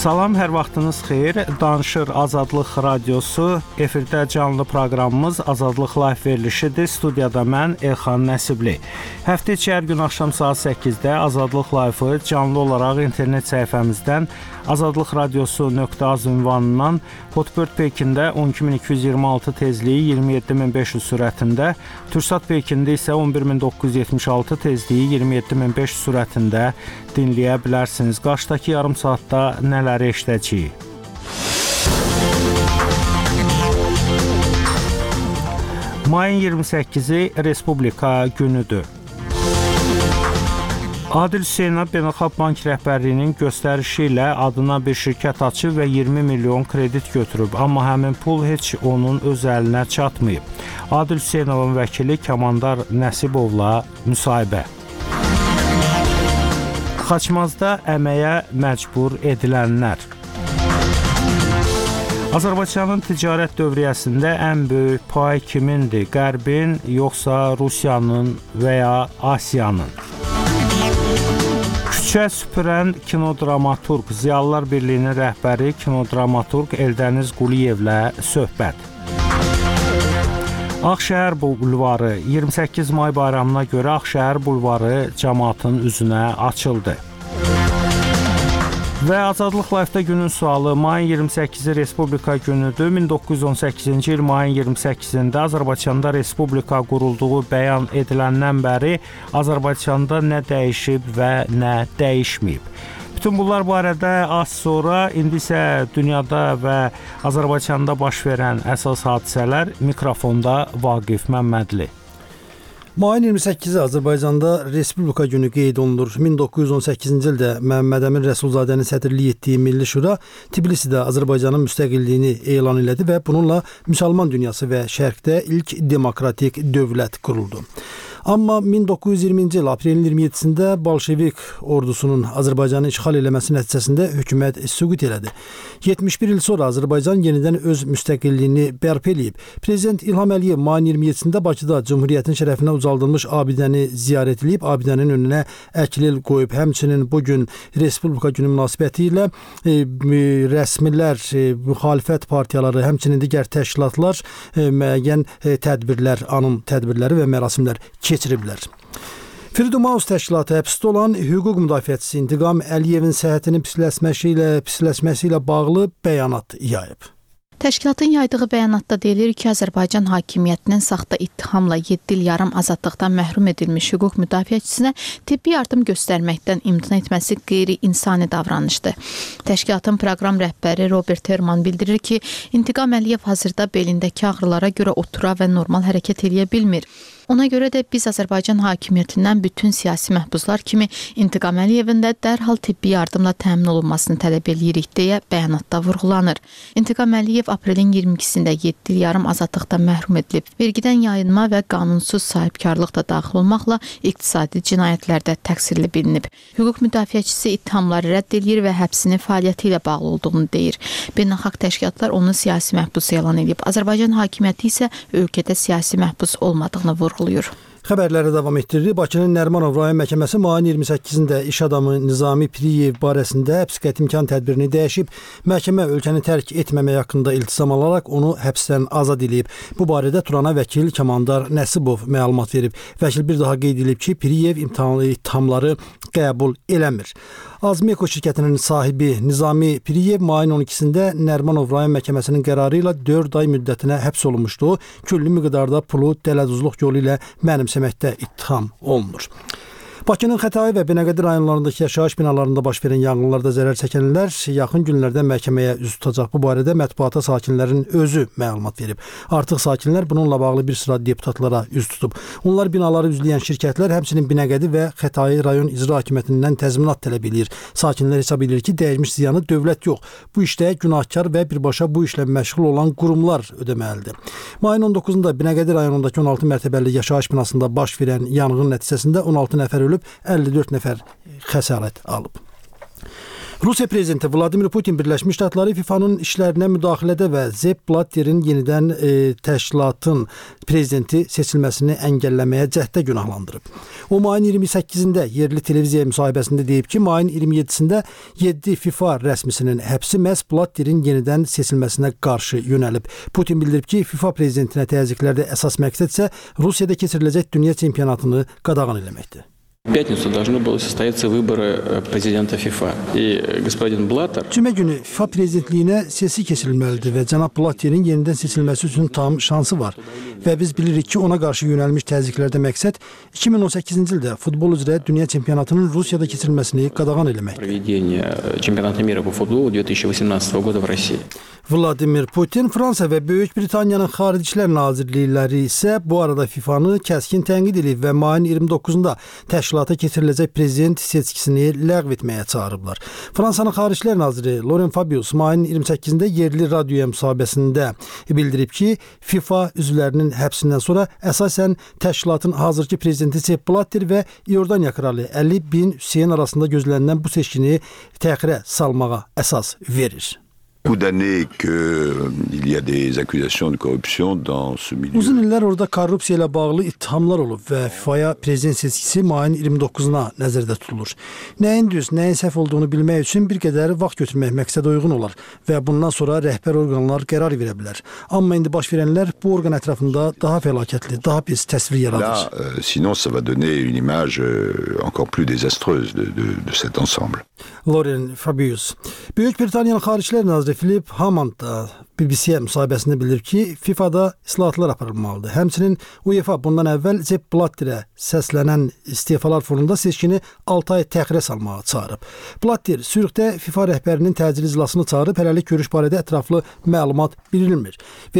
Salam, hər vaxtınız xeyir. Danışır Azadlıq Radiosu. Efirdə canlı proqramımız Azadlıq Live verilişidir. Studiyada mən Elxan Nəsibli. Həftə içi hər gün axşam saat 8-də Azadlıq Live-ı canlı olaraq internet səhifəmizdən azadlıqradiosu.az ünvanından Hotbird Pekində 12226 tezliyi 27500 sürətində, Türksat Pekində isə 11976 tezliyi 27500 sürətində dinləyə bilərsiniz. Qarşıdakı yarım saatda nələri eşidəcəyik? Mayın 28-i Respublika günüdür. Adil Hüseynov Beynəlxalq Bank rəhbərliyinin göstərişi ilə adına bir şirkət açıb və 20 milyon kredit götürüb, amma həmin pul heç onun öz əlinə çatmayıb. Adil Hüseynovun vəkili Kəmandar Nəsibovla müsahibə. Xaçmazda əməyə məcbur edilənlər. Azərbaycanın ticarət dövriyyəsində ən böyük pay kimindir? Qərbin, yoxsa Rusiyanın və ya Asiyanın? Küçə süpürən kinodramaturq, Ziyalılar Birliyinin rəhbəri kinodramaturq Eldəniz Quliyevlə söhbət. Ağşəhər bulvarı 28 may bayramına görə Ağşəhər bulvarı cəmaatın üzünə açıldı. Və Azadlıq Live-da günün sualı mayın 28-i Respublika günüdür. 1918-ci il mayın 28-də Azərbaycanda Respublika qurulduğu bəyan ediləndən bəri Azərbaycanda nə dəyişib və nə dəyişməyib? Bütün bunlar barədə az sonra, indi isə dünyada və Azərbaycanda baş verən əsas hadisələr mikrofonda Vaqif Məmmədli. Mayın 28-i Azərbaycanda Respublika günü qeyd olunur. 1918-ci ildə Məhəmməd Əmin Rəsulzadənin sədrlik etdiyi Milli Şura Tbilisidə Azərbaycanın müstəqilliyini elan elədi və bununla müsəlman dünyası və şərqdə ilk demokratik dövlət quruldu. Amma 1920-ci il aprelin 27-sində Bolşevik ordusunun Azərbaycanı işğal eləməsi nəticəsində hökumət süqut elədi. 71 il sonra Azərbaycan yenidən öz müstəqilliyini bərpa eləyib. Prezident İlham Əliyev mayın 27-sində Bakıda Cümhuriyyətin şərəfinə ucaldılmış abidəni ziyarət edib, abidənin önünə əklil qoyub. Həmçinin bugün Respublika günü münasibəti ilə rəsmilər, müxalifət partiyaları, həmçinin digər təşkilatlar müəyyən tədbirlər, anım tədbirləri və mərasimlər keçiriblər. Freedom House təşkilatı həbsdə olan hüquq müdafiəçisi İntiqam Əliyevin səhhətinin pisləşməsi ilə bağlı bəyanat yayıb. Təşkilatın yaydığı bəyanatda deyilir ki, Azərbaycan hakimiyyətinin saxta ittihamla 7 il yarım azadlıqdan məhrum edilmiş hüquq müdafiəçisinə tibbi yardım göstərməkdən imtina etməsi qeyri-insani davranışdır. Təşkilatın proqram rəhbəri Robert Herman bildirir ki, İntiqam Əliyev hazırda belindəki ağrılara görə otura və normal hərəkət edə bilmir. Ona görə də biz Azərbaycan hakimiyyətindən bütün siyasi məhbuslar kimi İntiqam Əliyevin də dərhal tibbi yardımla təmin olunmasını tələb edirik deyə bəyanatda vurğulanır. İntiqam Əliyev aprelin 22-sində 7 il yarım azadlıqdan məhrum edilib. Vergidən yayınma və qanunsuz sahibkarlıq da daxil olmaqla iqtisadi cinayətlərdə təqsirli bilinib. Hüquq müdafiəçisi ittihamları rədd edir və həbsinin fəaliyyəti ilə bağlı olduğunu deyir. Beynəlxalq təşkilatlar onu siyasi məhbus elan edib. Azərbaycan hakimiyyəti isə ölkədə siyasi məhbus olmadığını vurğulayır. Xəbərləri davam etdirir. Bakının Nərimanov rayon məhkəməsi mayın 28-də iş adamı Nizami Piriyev barəsində həbs qəti imkan tədbirini dəyişib. Məhkəmə ölkəni tərk etməmək haqqında iltisam alaraq onu həbsdən azad edib. Bu barədə Turana vəkil Kəmandar Nəsibov məlumat verib. Vəkil bir daha qeyd edib ki, Piriyev ittihamları qəbul eləmir. Azmeko şirkətinin sahibi Nizami Piriyev mayın 12-sində Nərimanov rayon məhkəməsinin qərarı ilə 4 ay müddətinə həbs olunmuşdu. Külli miqdarda pulu dələduzluq yolu ilə mənimsəməkdə ittiham olunur. Bakının Xətai və Binəqədi rayonlarındakı yaşayış binalarında baş verən yanğınlarda zərər çəkənlər yaxın günlərdə məhkəməyə üz tutacaq. Bu barədə mətbuata sakinlərin özü məlumat verib. Artıq sakinlər bununla bağlı bir sıra deputatlara üz tutub. Onlar binaları üzləyən şirkətlər həmçinin Binəqədi və Xətai rayon icra hakimiyyətindən təzminat tələb edir. Sakinlər hesab edir ki, dəymiş ziyanı dövlət yox, bu işdə günahkar və birbaşa bu işlə məşğul olan qurumlar ödəməlidir. Mayın 19-da Binəqədi rayonundakı 16 mərtəbəli yaşayış binasında baş verən yanğın nəticəsində 16 nəfər ölüb, 54 nəfər xəsarət alıb. Rusiya prezidenti Vladimir Putin Birləşmiş Ştatları FIFA-nın işlərinə müdaxilədə və Sepp Blatterin yenidən təşkilatın prezidenti seçilməsini əngəlləməyə cəhddə günahlandırıb. O mayın 28-də yerli televiziya müsahibəsində deyib ki, mayın 27-sində 7 FIFA rəsmisinin həbsi məhz Blatterin yenidən seçilməsinə qarşı yönəlib. Putin bildirib ki, FIFA prezidentinə təzyiqlərdə əsas məqsəd isə Rusiyada keçiriləcək dünya çempionatını qadağan eləməkdir. В пятницу должны были состояться выборы президента ФИФА. И господин Блаттер... Cümə günü FIFA prezidentliyinə seçki keçirilməlidir və cənab Blatterin yenidən seçilməsi üçün tam şansı var. Və biz bilirik ki, ona qarşı yönəlmiş təzyiqlərdə məqsəd 2018-ci ildə futbol üzrə dünya çempionatının Rusiyada keçirilməsini qadağan eləməkdir. Проведение чемпионата мира по футболу 2018 года в России. Vladimir Putin, Fransa və Böyük Britaniyanın Xarici İşlər Nazirlikləri isə bu arada FIFA-nı kəskin tənqid edib və mayın 29-da təşkilata keçiriləcək prezident seçkisini ləğv etməyə çağırıblar. Fransanın Xarici İşlər Naziri Laurent Fabius mayın 28-də yerli radioya müsahibəsində bildirib ki, FIFA üzvlərinin həbsindən sonra əsasən təşkilatın hazırki prezidenti Sepp Blatter və İordaniya kralı Ali bin Hüseyn arasında gözlənilən bu seçkini təxirə salmağa əsas verir. Beaucoup d'années qu'il y a des accusations de corruption dans ce milieu. Uzun illər orada korrupsiya ilə bağlı ittihamlar olub və FIFA-ya prezident seçkisi mayın 29-una nəzərdə tutulur. Nəyin düz, nəyin səhv olduğunu bilmək üçün bir qədər vaxt götürmək məqsədə uyğun olar və bundan sonra rəhbər orqanlar qərar verə bilər. Amma indi baş verənlər bu orqan ətrafında daha fəlakətli, daha pis təsvir yaradır. Là, sinon ça va donner une image encore plus désastreuse de cet ensemble. Laurent Fabius. Böyük Britaniyanın Xarici İşlər Naziri Philip Hammond da BBC-yə müsahibəsində bildirib ki, FIFA-da islahatlar aparılmalıdır. Həmçinin UEFA bundan əvvəl Sepp Blatterə səslənən istefalar fonunda seçkini 6 ay təxirə salmağa çağırıb. Blatter Sürxdə FIFA rəhbərinin təcili iclasını çağırıb, hələlik görüş barədə ətraflı məlumat verilmir.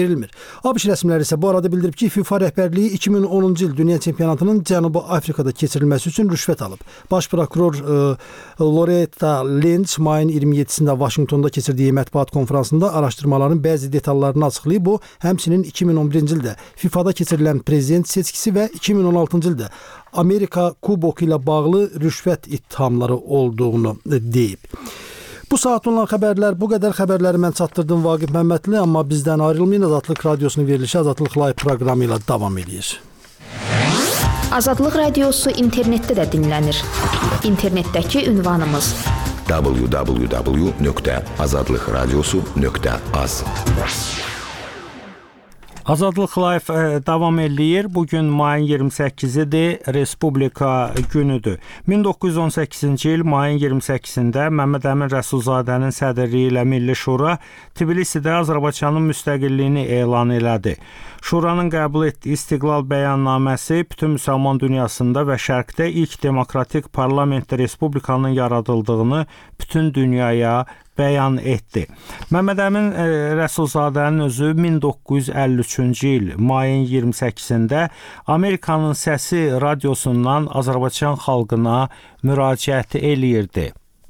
ABŞ rəsmiləri isə bu arada bildirib ki, FIFA rəhbərliyi 2010-cu il dünya çempionatının Cənubi Afrikada keçirilməsi üçün rüşvət alıb. Baş prokuror Loretta Lynch mayın 27-sində Vaşinqtonda keçirdiyi mətbuat konfransında araşdırmaların bəzi detallarını açıqlayıb. Bu, həmçinin 2011-ci ildə FIFA-da keçirilən prezident seçkisi və 2016-cı ildə Amerika kuboku ilə bağlı rüşvət ittihamları olduğunu deyib. Bu saat olan xəbərlər bu qədər. Xəbərləri mən çatdırdım Vaqif Məmmədli, amma bizdən ayrılmayın. Azadlıq Radiosunun verilişi Azadlıq Live proqramı ilə davam edir. Azadlıq Radiosu internetdə də dinlənir. İnternetdəki ünvanımız www.azadlıqradiosu.az. Azadlıq Live davam eləyir. Bugün mayın 28-idir, Respublika günüdür. 1918-ci il mayın 28-də Məmməd Əmin Rəsulzadənin sədrliyi ilə Milli Şura Tbilisidə Azərbaycanın müstəqilliyini elan elədi. Şuranın qəbul etdiyi İstiqlal bəyannaməsi bütün müsəlman dünyasında və Şərqdə ilk demokratik parlament respublikanın yaradıldığını bütün dünyaya bəyan etdi. Məmməd Əmin Rəsulzadənin özü 1953-cü il mayın 28-də Amerikanın Səsi radiosundan Azərbaycan xalqına müraciət eləyirdi.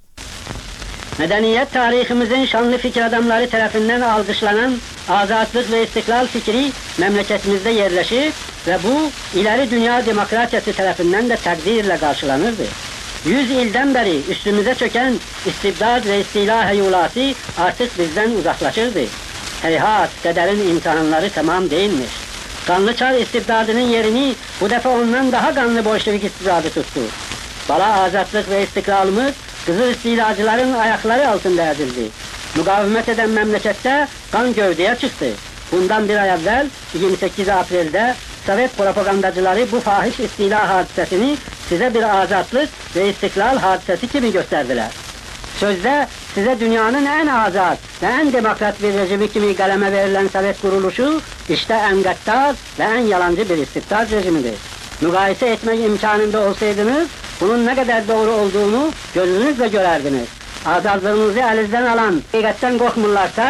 Mədəniyyət tariximizin şanlı fikir adamları tərəfindən alqışlanan azadlıq və istiqlal fikri məmləkətimizdə yerləşir və bu, iləri dünya demokratiyası tərəfindən də təqdirlə qarşılanırdı. 100 ildən bəri üstümüzə çökən istibdad və istila həyulası artıq bizdən uzaqlaşırdı. Heyhat, qədərin imtihanları tamam deyilmiş. Qanlı çar istibdadının yerini bu dəfə ondan daha qanlı bolşevik istibdadı tutdu. Bala azadlıq və istiqlalımız qızıl istilacıların ayaqları altında əzildi. Müqavimət edən məmləkətdə qan gövdəyə çıxdı. Bundan bir ay əvvəl 28 apreldə Sovet propagandacıları bu fahiş istila hadisəsini sizə bir azadlıq və istiqlal hadisəsi kimi göstərdilər. Sözdə sizə dünyanın ən azad və ən demokrat bir rejimi kimi qələmə verilən Sovet quruluşu işte ən qəddar və ən yalancı bir istibdad rejimidir. Müqayisə etmək imkanında olsaydınız, bunun nə qədər doğru olduğunu gözünüzlə görərdiniz. Azadlığınızı əlinizdən alan həqiqətdən qorxmurlarsa,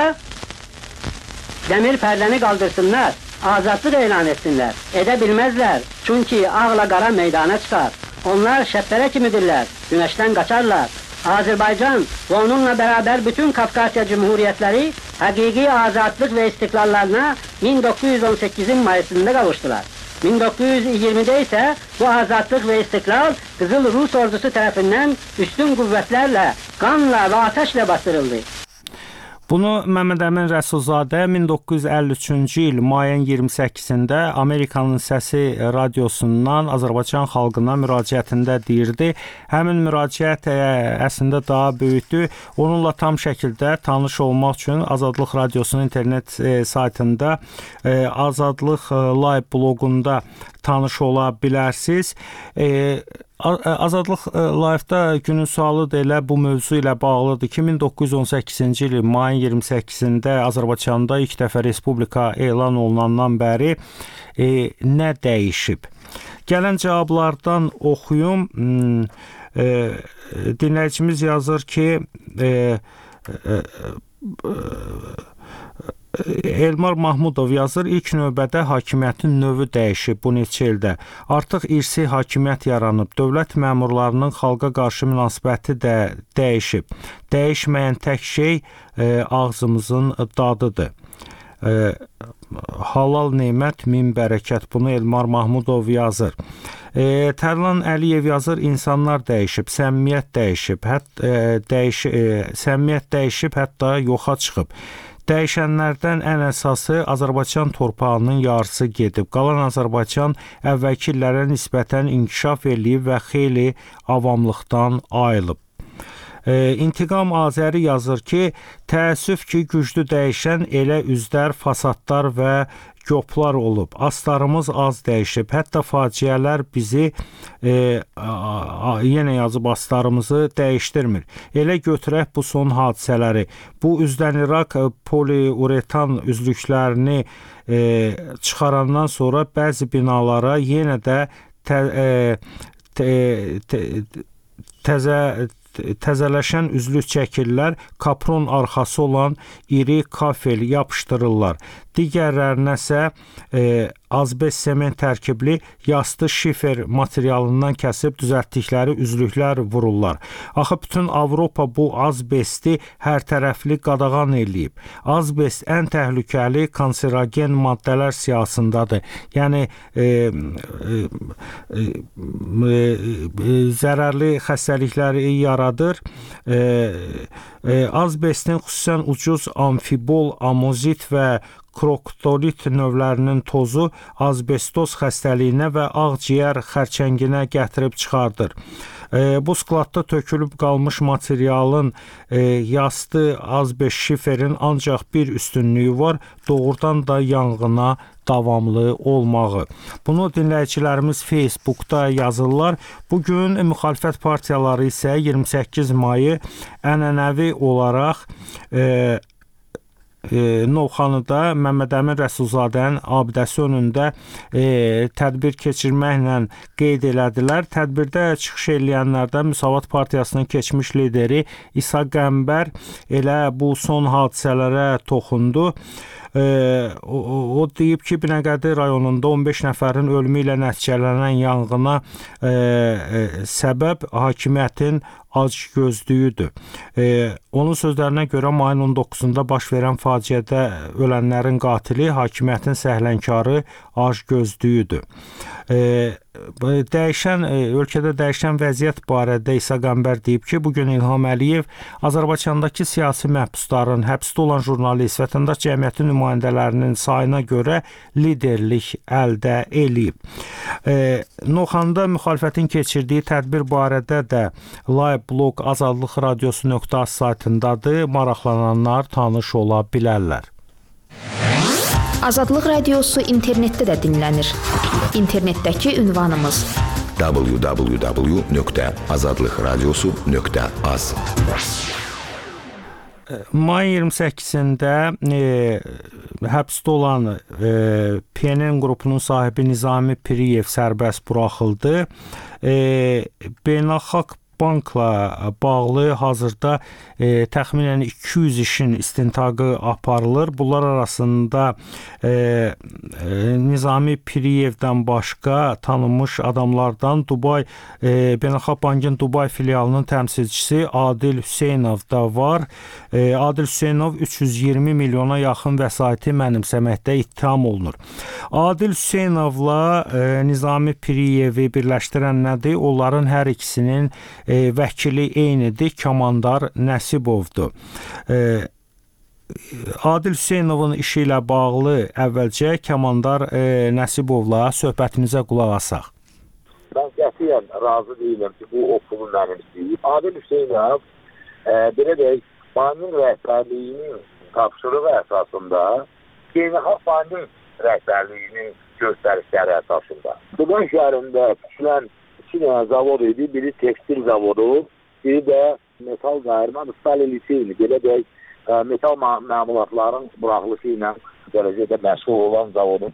dəmir pərdəni qaldırsınlar, azadlıq elan etsinlər. Edə bilməzlər, çünki ağla qara meydana çıxar. Onlar şəppərə kimidirlər, günəşdən qaçarlar. Azərbaycan və onunla bərabər bütün Kafkasya Cumhuriyyətləri həqiqi azadlıq və istiqlallarına 1918-in mayısında qavuşdular. 1920'de ise bu azadlık ve istiklal Kızıl Rus ordusu tarafından üstün kuvvetlerle, kanla ve ateşle bastırıldı. Bunu Məmməd Əmin Rəsulzadə 1953-cü il mayın 28-də Amerikanın Səsi radiosundan Azərbaycan xalqına müraciətində deyirdi. Həmin müraciət əslində daha böyükdür. Onunla tam şəkildə tanış olmaq üçün Azadlıq Radiosunun internet saytında Azadlıq Live bloqunda tanış ola bilərsiniz. Azadlıq Live-da günün sualı da elə bu mövzu ilə bağlıdır ki, 1918-ci il mayın 28-də Azərbaycanda ilk dəfə respublika elan olunandan bəri nə dəyişib? Gələn cavablardan oxuyum. Dinləyicimiz yazır ki, Elmar Mahmudov yazır, ilk növbədə hakimiyyətin növü dəyişib bu neçə ildə. Artıq irsi hakimiyyət yaranıb, dövlət məmurlarının xalqa qarşı münasibəti də dəyişib. Dəyişməyən tək şey ağzımızın dadıdır. Halal nemət, min bərəkət. Bunu Elmar Mahmudov yazır. Tərlan Əliyev yazır, insanlar dəyişib, səmimiyyət dəyişib, səmimiyyət dəyişib, hətta yoxa çıxıb. Dəyişənlərdən ən əsası Azərbaycan torpağının yarısı gedib. Qalan Azərbaycan əvvəlki illərə nisbətən inkişaf eləyib və xeyli avamlıqdan ayılıb. İntiqam Azəri yazır ki, təəssüf ki, güclü dəyişən elə üzlər, fasadlar və göplar olub. Aslarımız az dəyişib. Hətta faciələr bizi yenə yazıb aslarımızı dəyişdirmir. Elə götürək bu son hadisələri. Bu üzdən İraq poliuretan üzlüklərini çıxarandan sonra bəzi binalara yenə də təzələşən üzlük çəkirlər, kapron arxası olan iri kafel yapışdırırlar. Digərlərinə isə azbest sement tərkibli yastı şifer materialından kəsib düzəltdikləri üzlüklər vururlar. Axı bütün Avropa bu azbesti hər tərəfli qadağan eləyib. Azbest ən təhlükəli kanserogen maddələr siyahısındadır. Yəni zərərli xəstəlikləri yaradır. Azbestin xüsusən ucuz amfibol, amozit və kroktolit növlərinin tozu azbestoz xəstəliyinə və ağciyər xərçənginə gətirib çıxardır. Bu skladda tökülüb qalmış materialın yastı azbest şiferin ancaq bir üstünlüyü var, doğrudan da yanğına davamlı olmağı. Bunu dinləyicilərimiz Facebookda yazırlar. Bugün müxalifət partiyaları isə 28 mayı ənənəvi olaraq Novxanıda Məmməd Əmin Rəsulzadənin abidəsi önündə tədbir keçirməklə qeyd elədilər. Tədbirdə çıxış eləyənlərdən Müsavat Partiyasının keçmiş lideri İsa Qəmbər elə bu son hadisələrə toxundu. O deyib ki, Binəqədi rayonunda 15 nəfərin ölümü ilə nəticələnən yanğına səbəb hakimiyyətin acgözlüyüdür. Onun sözlərinə görə mayın 19-da baş verən faciədə ölənlərin qatili hakimiyyətin səhlənkarı acgözlüyüdür. Ölkədə dəyişən vəziyyət barədə İsa Qəmbər deyib ki, bugün İlham Əliyev Azərbaycandakı siyasi məhbusların, həbsdə olan jurnalist, vətəndaş cəmiyyəti nümayəndələrinin sayına görə liderlik əldə eləyib. Novxanıda müxalifətin keçirdiyi tədbir barədə də live blog Azadlıq Radiosu.az saytındadır. Maraqlananlar tanış ola bilərlər. Azadlıq Radiosu internetdə də dinlənir. İnternetdəki ünvanımız www.azadlıqradiosu.az. Mayın 28-də həbsdə olan PNN qrupunun sahibi Nizami Piriyev sərbəst buraxıldı. Beynəlxalq bankla bağlı hazırda təxminən 200 işin istintaqı aparılır. Bunlar arasında Nizami Piriyevdən başqa tanınmış adamlardan Dubay Beynəlxalq Bankın Dubay filialının təmsilçisi Adil Hüseynov da var. Adil Hüseynov 320 milyona yaxın vəsaiti mənimsəməkdə ittiham olunur. Adil Hüseynovla Nizami Piriyevi birləşdirən nədir? Onların hər ikisinin vəkili eynidir, Kamandar Nəsibovdur. Adil Hüseynovun işi ilə bağlı əvvəlcə Kamandar Nəsibovla söhbətimizə qulaq asaq. Mən qətiyyən razı deyiləm ki, bu o pulu mənimsəyib. Adil Hüseynov belə deyək, bankın rəhbərliyinin tapşırığı əsasında Beynəlxalq Bankın rəhbərliyinin göstərişləri əsasında. Dubay şəhərində tikilən 2 dənə zavod idi. Biri tekstil zavodu, biri də metal qayırma liseyini, belə deyək, metal məmulatların buraxılışı ilə dərəcədə məşğul olan zavodun.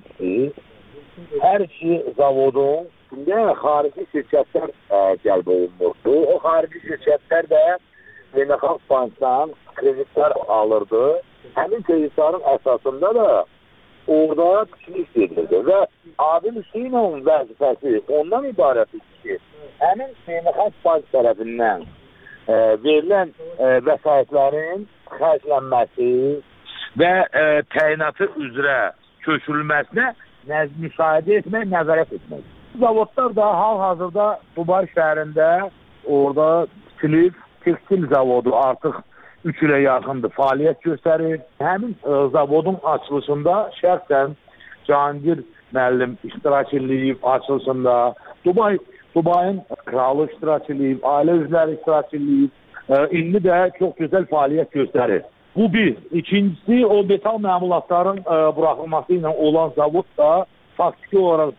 Hər iki zavodun xarici şirkətlər cəlb olunmurdu. O xarici şirkətlər də Beynəlxalq Bankdan kreditlər alırdı. Həmin kreditlərin əsasında da orada tikiliş edildi və Adil Hüseynovun vəzifəsi ondan ibarət idi ki, həmin Beynəlxalq Bank tərəfindən verilən vəsaitlərin xərclənməsi və təyinatı üzrə köçürülməsinə müşahidə etmək, nəzarət etmək. Zavodlar da hal-hazırda Dubay şəhərində orada tikilib, tekstil zavodu artıq 3 ilə yaxındır fəaliyyət göstərir. Həmin zavodun açılışında şəxsən Cahangir müəllim iştirak edib, açılışında Dubayın kralı iştirak edib, ailə üzvləri iştirak edib. İndi də çox gözəl fəaliyyət göstərir. Bu bir. İkincisi, o metal məmulatların buraxılması ilə olan zavod da faktiki olaraq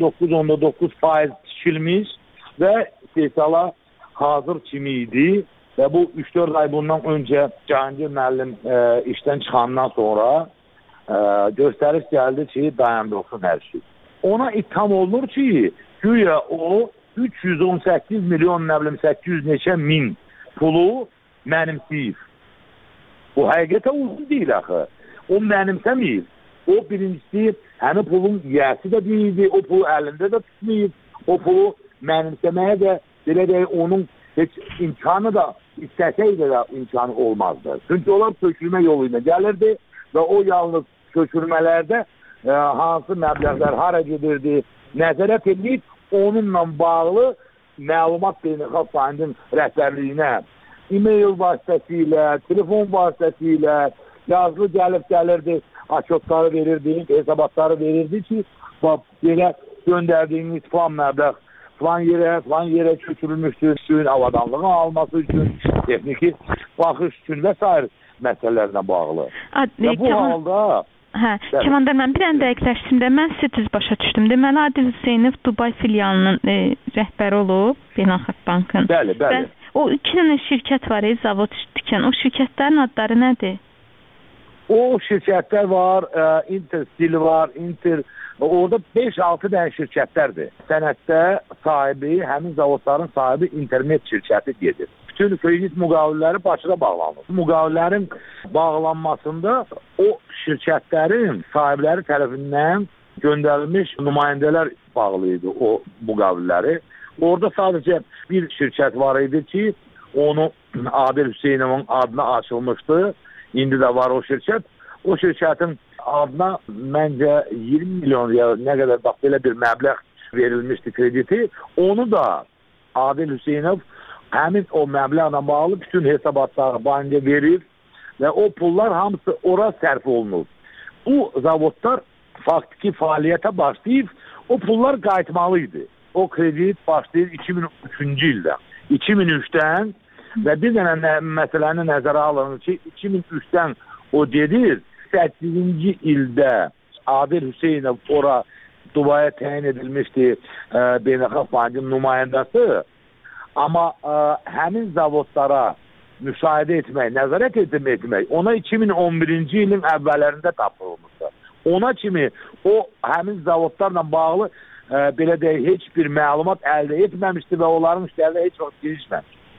99.9% tikilmiş və istehsala hazır kimi idi. Və bu 3-4 ay bundan öncə Cahangir müəllim işdən çıxandan sonra göstəriş gəldi ki, dayandırılsın hər şey. Ona ittiham olunur ki, güya o 318 milyon 800 neçə min pulu mənimsəyir. Bu həqiqətən uzun deyil axı. O mənimsəməyir. O birincisi, həmin pulun yiyəsi də deyildi, o pulu əlində də tutmayıb, o pulu mənimsəməyə də belə deyək, onun heç imkanı da istəsəydə də imkanı olmazdı. Çünki onlar köçürmə yolu ilə gəlirdi və o yalnız köçürmələrdə hansı məbləğlər hara gedirdi, nəzarət edilib, onunla bağlı məlumat Beynəlxalq Bankın rəhbərliyinə e-mail vasitəsilə, telefon vasitəsilə yazılı gəlirdi, açotları verirdi, hesabatları verirdi ki, belə göndərdiyiniz falan məbləğ falan yerə köçürülmüşdür, suyun avadanlığını alması üçün, texniki baxış üçün və s. məsələlərlə bağlı. Və bu halda... Kamandar, mən bir ən dəqiqləşdim də, mən sizi düz başa düşdüm. Deməli, Adil Hüseynov Dubay filialının rəhbəri olub, Beynəlxalq Bankın. Bəli. O 2 dənə şirkət var, zavod tikən. O şirkətlərin adları nədir? O şirkətlər var, Interstil var, orada 5-6 dənə şirkətlərdir. Sənətdə sahibi, həmin zavodların sahibi internet şirkəti gedir. Bütün kredit müqavilləri Bakıda bağlanır. Müqavillərin bağlanmasında o şirkətlərin sahibləri tərəfindən göndərilmiş nümayəndələr bağlı idi o müqavilləri. Orada sadəcə bir şirkət var idi ki, onu Adil Hüseynovun adına açılmışdı. İndi də var o şirkət. O şirkətin adına məncə 20 milyon ya nə qədər bax belə bir məbləğ verilmişdi krediti. Onu da Adil Hüseynov həmin o məbləğlə bağlı bütün hesabatları banka verir və o pullar hamısı ora sərf olunur. Bu zavodlar faktiki fəaliyyətə başlayıb, o pullar qayıtmalıydı. O kredit başlayır 2003-cü ildə. 2003-dən və bir dənə məsələni nəzərə alınır ki, 2003-dən o gedir, 8-ci ildə Adil Hüseynov ora Dubaya təyin edilmişdi Beynəlxalq Bankın nümayəndəsi. Amma həmin zavodlara müşahidə etmək, nəzarət etmək, ona 2011-ci ilin əvvəllərində tapılmışdı. Ona kimi o həmin zavodlarla bağlı belə deyək, heç bir məlumat əldə etməmişdi və onların işlərində heç vaxt girişməmişdi.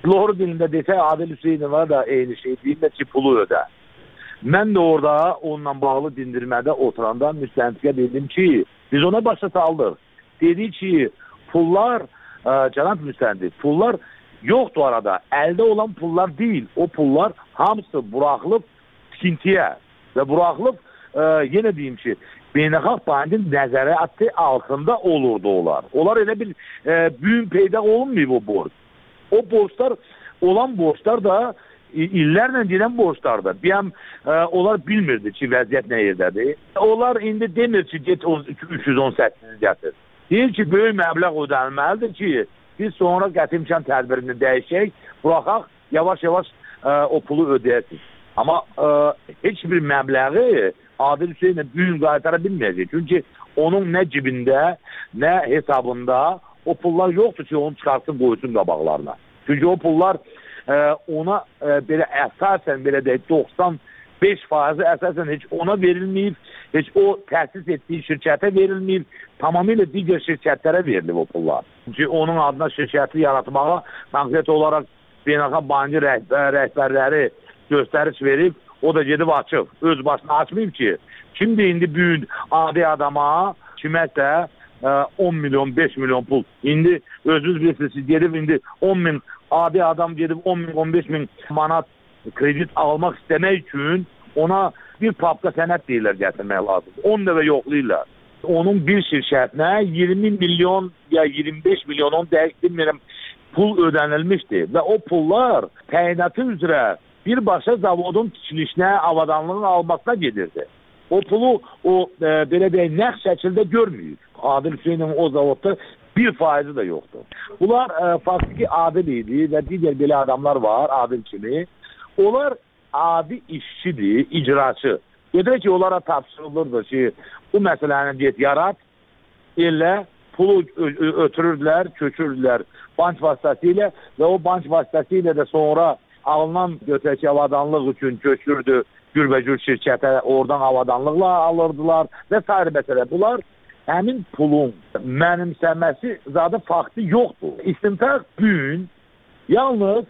Loğru dilində desək, Adil Hüseynova da eyni şey deyirlər ki, pulu ödə. Mən də orada onunla bağlı dindirmədə oturanda müstəntiqə dedim ki, biz ona başa saldıq. Dedi ki, pullar, cənab müstəntiq, pullar yoxdur arada. Əldə olan pullar deyil. O pullar hamısı buraxılıb tikintiyə və buraxılıb, yenə deyim ki, Beynəlxalq Bankın nəzarəti altında olurdu onlar. Onlar elə bir büyün peyda olunmayıb o borc. O borçlar, olan borçlar da illərlə gedən borçlardır. Bir an onlar bilmirdi ki, vəziyyət nə yerdədir. Onlar indi demir ki, get 318-ni gətir. Deyir ki, böyük məbləğ ödənilməlidir ki, biz sonra qəti imkan tədbirini dəyişək, buraxaq, yavaş-yavaş o pulu ödəyəsiz. Amma heç bir məbləği Adil Hüseynə büyün qaytara bilməyəcək. Çünki onun nə cibində, nə hesabında o pullar yoxdur ki, onu çıxarsın, qoysun qabaqlarına. Çünki o pullar ona belə əsasən, belə deyək, 95% əsasən heç ona verilməyib, heç o təsis etdiyi şirkətə verilməyib, tamamilə digər şirkətlərə verilib o pullar. Çünki onun adına şirkəti yaratmağa konkret olaraq Beynəlxalq Bankı rəhbərləri göstəriş verib, o da gedib açıb, öz başına açmayıb ki, kimdir indi büyün adi adama, kiməsə 10 milyon, 5 milyon pul. İndi özünüz bilirsiniz, gedib indi 10 bin, adi adam gedib 10 bin, 15 bin manat kredit almaq istəmək üçün ona bir papqa sənət deyirlər gətirmək lazım. 10 dəfə yoxlayırlar. Onun bir şirkətinə 20 milyon ya 25 milyon, onu dəqiq bilmirəm, pul ödənilmişdi və o pullar təyinatı üzrə birbaşa zavodun tikilişinə, avadanlığın almasına gedirdi. O pulu belə deyək, nəx şəkildə görməyib. Adil Hüseynovun o zavodda 1% da yoxdur. Bunlar faktiki Adil idi və digər belə adamlar var, Adil kimi. Onlar adi işçidir, icraçı. Gedir ki, onlara tapşırılırdı ki, bu məsələni get yarat, elə pulu ötürürdülər, köçürdülər bank vasitəsilə və o bank vasitəsilə də sonra alınan götürək avadanlıq üçün köçürdü gürbəcür şirkətə, oradan avadanlıqla alırdılar və s. məsələ. Bunlar həmin pulun mənimsəməsi zaten faktı yoxdur. İstintaq gün yalnız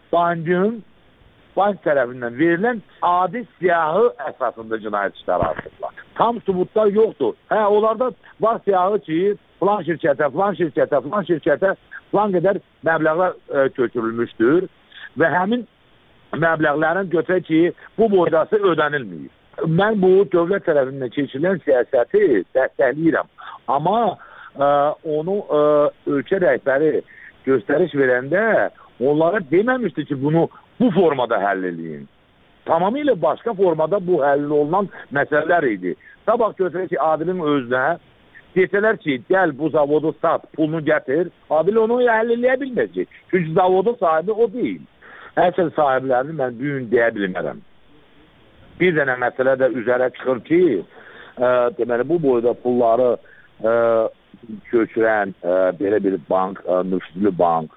bank tərəfindən verilən adi siyahı əsasında cinayət işləri artıqlar. Tam sübutlar yoxdur. Onlarda var siyahı ki, filan şirkətə filan qədər məbləğlər köçürülmüşdür və həmin məbləğlərin götürək ki, bu boydası ödənilməyib. Mən bu dövlət tərəfindən keçirilən siyasəti dəstəkləyirəm. Amma onu ölkə rəhbəri göstəriş verəndə onlara deməmişdi ki, bunu bu formada həll edin. Tamamilə başqa formada bu həll olunan məsələlər idi. Sabah götürək ki, Adilin özünə desələr ki, gəl bu zavodu sat, pulunu gətir, Adil onu həll eləyə bilməyəcək. Çünki zavodun sahibi o deyil. Əsl sahiblərini mən büyün deyə bilmərəm. Bir dənə məsələ də üzərə çıxır ki, deməli, bu boyda pulları köçürən belə bir bank, Nüfuzlu bank,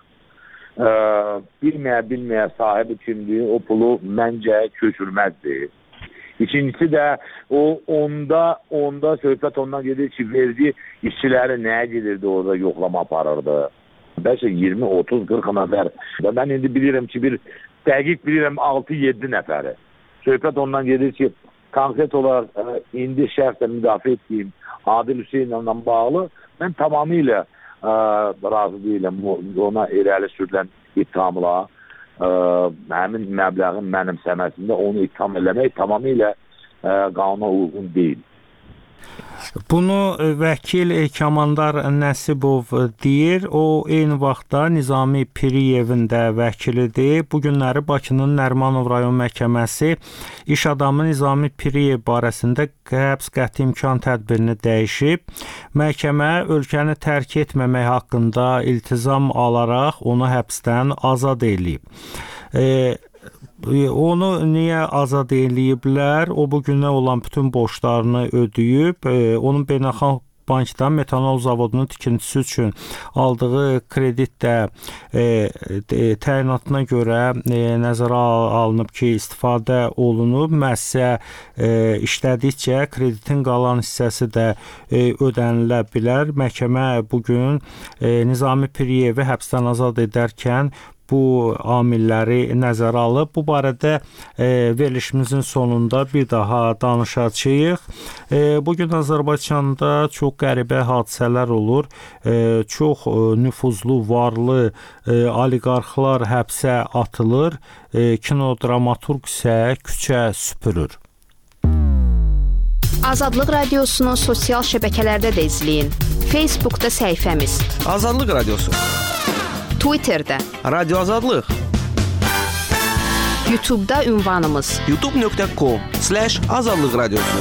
bilməyə sahibi kimdir, o pulu məncə köçürməzdir. İkincisi də onda söhbət ondan gedir ki, vergi işçiləri nəyə gedirdi orada yoxlama aparırdı. Bəlkə 20, 30, 40 nəfər. Və mən indi bilirəm ki, bir dəqiq bilirəm 6-7 nəfəri. Söhbət ondan gedir ki, konkret olaraq indi şəxsən müdafiə etdiyim Adil Hüseynovla bağlı mən tamamilə razı deyiləm ona irəli sürülən ittihamla həmin məbləğin mənimsəməsində onu ittiham eləmək tamamilə qanuna uyğun deyil. Bunu vəkil Kamandar Nəsibov deyir. O eyni vaxtda Nizami Piriyevin də vəkilidir. Bu günləri Bakının Nərimanov rayon məhkəməsi iş adamı Nizami Piriyev barəsində həbs qəti imkan tədbirini dəyişib. Məhkəmə ölkəni tərk etməmək haqqında iltizam alaraq onu həbsdən azad edib. Onu niyə azad eləyiblər? O bugünə olan bütün borclarını ödəyib. Onun Beynəlxalq Bankdan metanol zavodunun tikintisi üçün aldığı kredit də təyinatına görə nəzərə alınıb ki, istifadə olunub. Müəssisə işlədikcə kreditin qalan hissəsi də ödənilə bilər. Məhkəmə bugün Nizami Piriyevi həbsdən azad edərkən bu amilləri nəzərə alıb. Bu barədə verilişimizin sonunda bir daha danışacağıq. Bugün Azərbaycanda çox qəribə hadisələr olur. Çox nüfuzlu, varlı oliqarxlar həbsə atılır. Kinodramaturq isə küçə süpürür. Azadlıq Radiosunu sosial şəbəkələrdə də izləyin. Facebookda səhifəmiz Azadlıq Radiosu, Twitterdə Radio Azadlıq, YouTube'da ünvanımız youtube.com/azadlıq radiosu.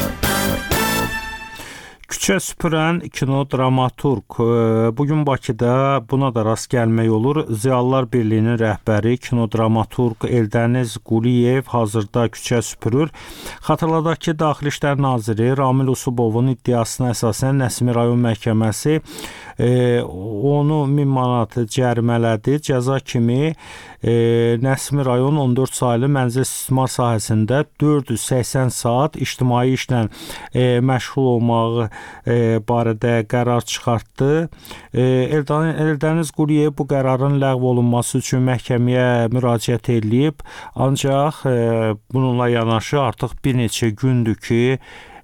Küçə süpürən kinodramaturq. Bugün Bakıda buna da rast gəlmək olur. Ziyalılar Birliyinin rəhbəri kinodramaturq Eldəniz Quliyev hazırda küçə süpürür. Xatırladaq ki, Daxili İşlər Naziri Ramil Usubovun iddiasına əsasən Nəsimi rayon məhkəməsi onu 1000 manat cərimələdi. Cəza kimi Nəsimi rayon 14 saylı mənzil istismar sahəsində 480 saat ictimai işlə məşğul olmağı barədə qərar çıxartdı. Eldəniz Quliyev bu qərarın ləğv olunması üçün məhkəməyə müraciət edib, ancaq bununla yanaşı artıq bir neçə gündür ki,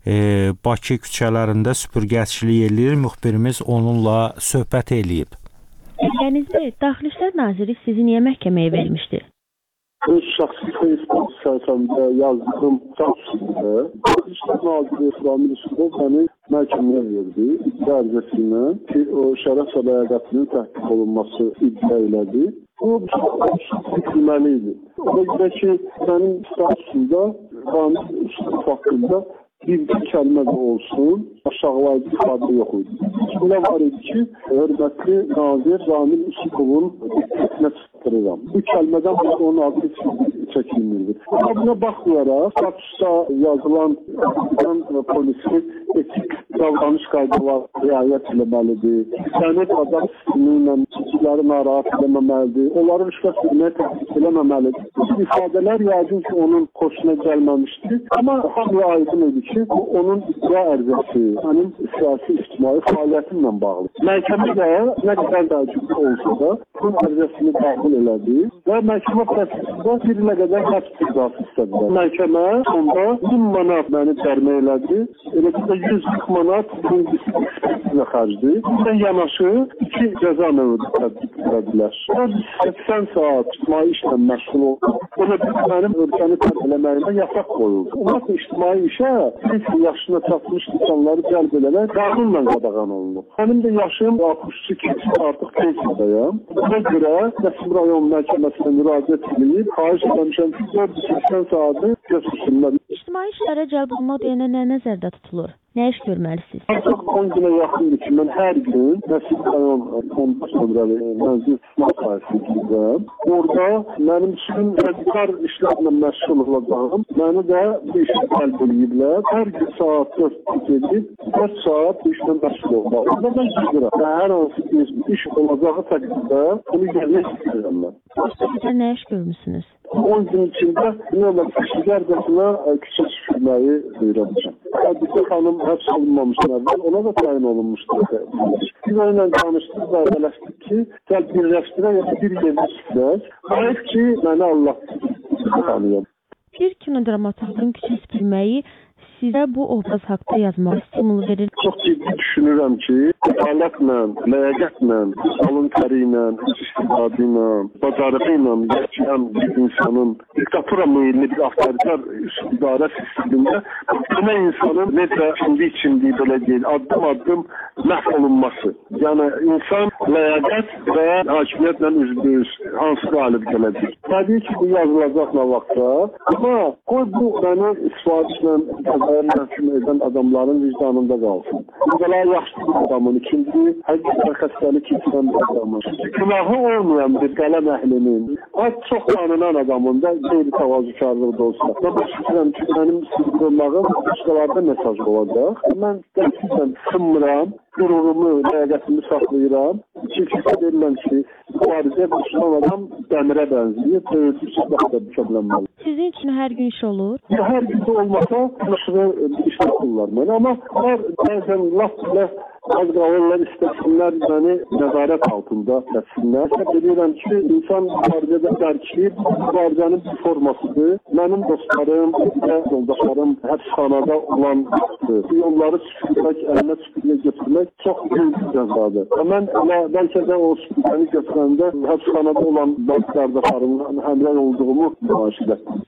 Bakı küçələrində süpürgəçilik eləyir. Müxbirimiz onunla söhbət eləyib. Eldəniz bəy, Daxili İşlər Naziri sizi niyə məhkəməyə vermişdi? Öz şəxsi Facebook səhifəmdə yazdığım tapsında Daxili İşlər Naziri Ramil Usubov məni məhkəməyə verdi. İddia ərizəsilə ki, o şərəf və ləyaqətinin təhqiq olunması iddia elədi. Bu bitilməli idi. Ona görə ki, mənim statusumda Ramil Usubov haqqında bir kəlmə də olsun, aşağılayıcı ifadə yox idi. Buna var idi ki, hörmətli nazir Ramil Usubovun diqqətinə çatdırıram. Bu kəlmədən onun adı çəkilmirdi. Amma buna baxmayaraq, statusda yazılan polisi etik davranış qaydaları riayət eləməlidir. Sənət adam sistemi ilə çiçikləri narahat eləməməlidir. Onları rüşvət verməyə təklif eləməməlidir. Bu ifadələr yəqin ki, onun xoşuna gəlməmişdi. Amma hamıya aydın idi ki, bu onun iddia ərizəsi, mənim siyasi ictimai fəaliyyətimlə bağlı. Məhkəmə də nə qədər təəccüblü olsa da bunun ərizəsini qəbul elədi və məhkəmə prosesində bir nə qədər həbs cəzası istədilər. Məhkəmə sonda 1000 manat məni cərimə elədi. Elə ki də 140 manat birincisi ekspertizə xərcdir. Bundan yanaşı 2 cəza növü tətbiq edilər. 80 saat ictimai işlə məşğul oldu. Ona mənim ölkəni tərk eləməyimə yasaq qoyuldu. Ümumiyyətlə ictimai işə yaşına çatmış insanları cəlb eləmək qanunla qadağan olunur. Mənim də yaşım 62 keçib, artıq pensiyadayam. Buna görə Nəsimi rayon məhkəməsinə müraciət edib, xahiş etmişəm ki, 480 saatı götürsünlər. İctimai işlərə cəlb olmaq deyənə nə nəzərdə tutulur? Nə iş görməlisiniz? Artıq 10 günə yaxındır ki, mən hər gün Nəsimi rayon nömrəli mənzil istismar sahəsində gedirəm. Orada mənim üçün radikal işlərlə məşğul olacağım. Məni də bu işə cəlb ediblər. Hər gün saat 4-də gedib, 4 saat bu işlə məşğul olmaq. Orada mən gedirəm. Hər hansı bir iş olacağı təqdirdə bunu gəlmək istəyirəm mən. Sizlər nə iş görmüsünüz? 10 gün içində nömrə kəşfgərcəsinə küçə süpürməyi öyrənmişəm. Hədisi xanım həbs olunmamışdan əvvəl ona da təyin olunmuşdur. Biz onunla danışdıq və eləşdik ki, gəl birləşdirək, bir yerdə süpürək. Hayır ki, məni Allah tanıyam. Bir kinodramaturqun küçə süpürməyi sizə bu obraz haqda yazmaq stimul verir. Çox ciddi düşünürəm ki, ədalətlə, ləyaqətlə, alın təri ilə, istidadı ilə, bacarığı ilə yaşayan bir insanın diktatura meyilli bir avtoritar idarə sistemində buna insanın necə içimdiyi belə deyil, addım-addım məhv olunması. Yəni, insan ləyaqət və hakimiyyətlə üzbüz hansı qalib gələcək. Təbii ki, bu yazılacaqla vaxtda, amma qoy bu məni istifadişlə məhkum edən adamların vicdanında qalsın. Bunlar yaxşı bir adamın, ikinci, həqiqətən xəstəlik keçirən bir adamın. Günahı olmayan bir qələm əhlinin, çox tanınan adamın da qeyri-təvazükarlığı da olsa. Mən başlayıram ki, mənim sürgünmağım başqalarda mesaj olacaq. Mən dəqiqdən sınmıram, qururumu, ləyaqətimi saxlayıram. Çünki deyirəm ki, mübarizə düşman adam dəmirə bənzəyir, böyüdükcə daha da düşəbilənməli. Sizin üçün hər gün iş olur? Hər gün olmasa, işlə qullar mənə. Amma bəzən laf belə az qalırlar istəsinlər məni nəzarət altında etsinlər. Bilirəm ki, insan mübarizədə dərki mübarizənin bir formasıdır. Mənim dostlarım, yoldaşlarım həbsxanada olan yolları süpürmək, əlinə süpürmək götürmək çox büyük cəzadır. Mən bəlkə də o süpürməni götürəndə həbsxanada olan qardaşlarımla həmrəy olduğumu mübarizə etdim.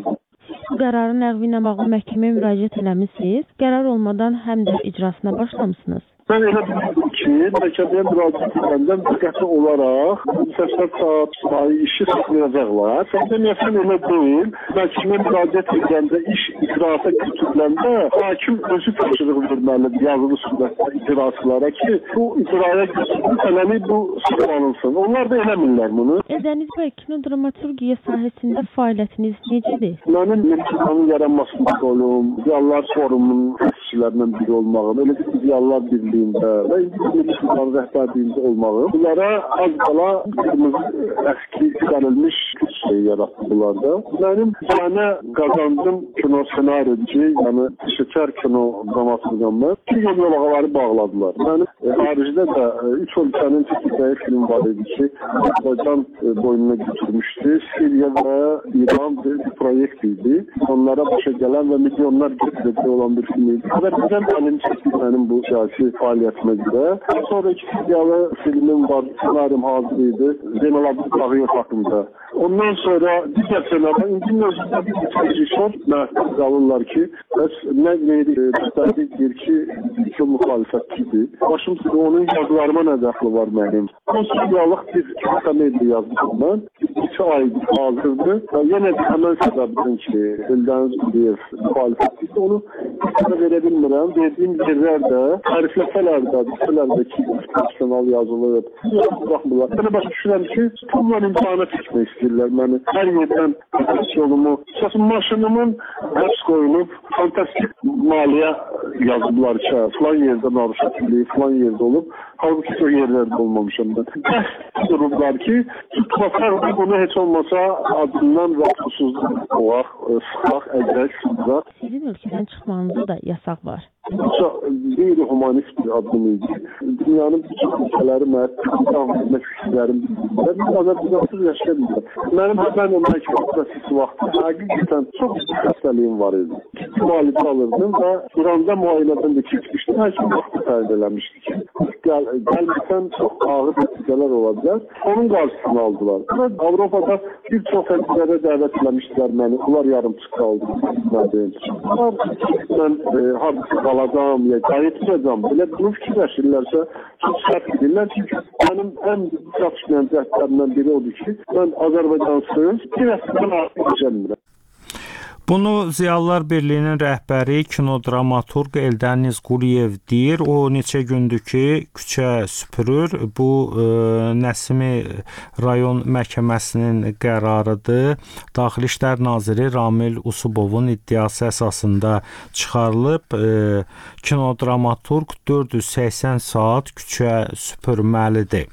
Bu qərarın ləğvi ilə bağlı məhkəməyə müraciət eləmisiniz. Qərar olmadan həm də icrasına başlamısınız. Mən elə bilirdim ki, məhkəməyə müraciət edəndən diqqətli olaraq 80 saat sayı işi saxlayacaqlar. Səndəmiyyəsən elə deyil. Məhkəməyə müraciət edəndə iş icrata götürüləndə hakim özü tapşırıq verməlidir yazılı surətdə icraçılara ki, bu icraya götürülür, eləmi bu saxlanılsın. Onlar da eləmirlər bunu. Dəniz bəy, kinodramaturgiya sahəsində fəaliyyətiniz necədir? Mənim Milli yaranmasında rolum, Ziyalılar Forumunun təşkiçilərindən biri olmağım, elə ki, Ziyalılar Birliyi və İngiliz Milli rəhbərliyində olmağı. Bunlara az qala əski çıxarılmış şey yaratdı bunlarda. Mənim tane qazandım kino senarici, yəni şəkər kino dramaturqamlar. İki yolağaları bağladılar. Mənim xaricdə də 3 ölkənin çəkildiyi film var idi ki, Azərbaycan boynuna götürmüşdü. Siriya və İran bir proyekt idi. Onlara başa gələn və milyonlar götürəcək olan bir film idi. Azərbaycan mənim çəkilmənim bu siyasi fəaliyyətimə görə. Sonra iki seriyalı filmim var, senaryum hazır idi. Zeynal Abdülqahiyev haqqında. Ondan sonra digər senaryo, indi özündə bir rejissor məhkum qalırlar ki, bəs nə deyir ki, müxalifətçidir. Başım sıra onun yazılarıma nə dəxli var mənim. Konsuliyalıq bir komediya yazdım mən. 2 ay hazırdı. Yenə bir həmən səbəbdən ki, Eldəniz Quliyev müxalifətçidir. Onu bir verə bilmirəm. Verdiyim yerlərdə, tərifləsələr də, desələr ki, profesional yazılır. Baxmırlar. Mən başa düşürəm ki, bunlar imtihana çəkmək istəyirlər məni. Hər yerdən yolumu, maşınımın həbs qoyulub, fantastik maliyyə yazıblar ki, filan yerdə narışatlığı, filan yerdə olub, halbuki o yerlərdə olmamışam ben. Bəs durumlar ki, tutmasar bunu heç olmasa adından və xüsusuzluq olaq, sıxaq, əgrək, sıxaq. Sizin ölkədən çıxmanızda da yasaq var. Qeyri-humanist bir addım idi. Dünyanın bütün ülkələri məhəbbət fikirlərim bildirlər. Biz Azərbaycansız yaşayabilirlər. Mənim həbən olmaq prosesi vaxtı həqiqətən çox ciddi xəstəliyim var idi. Ciddi müalicə alırdım və İranda müayilədən də keçmişdim. Həkim vaxtı fərd eləmişdi ki, gəlməsən çox ağır nəticələr ola bilər. Onun qarşısını aldılar. Avropada bir çox fərqlərə dəvət eləmişdilər məni. Onlar yarımçıq qaldı. Mən hardasa qalacağım, ya qayıtacağım. Belə bunu fikirləşirlərsə çox sərt edirlər. Çünki mənim ən çatışmayan cəhdlərimdən biri odur ki, mən Azərbaycansız bir əsrdən artıq yaşamıram. Bunu Ziyalılar Birliyinin rəhbəri kinodramaturq Eldəniz Quliyev deyir. O neçə gündür ki, küçə süpürür. Bu Nəsimi rayon məhkəməsinin qərarıdır. Daxili İşlər naziri Ramil Usubovun iddiası əsasında çıxarılıb. Kinodramaturq 480 saat küçə süpürməlidir.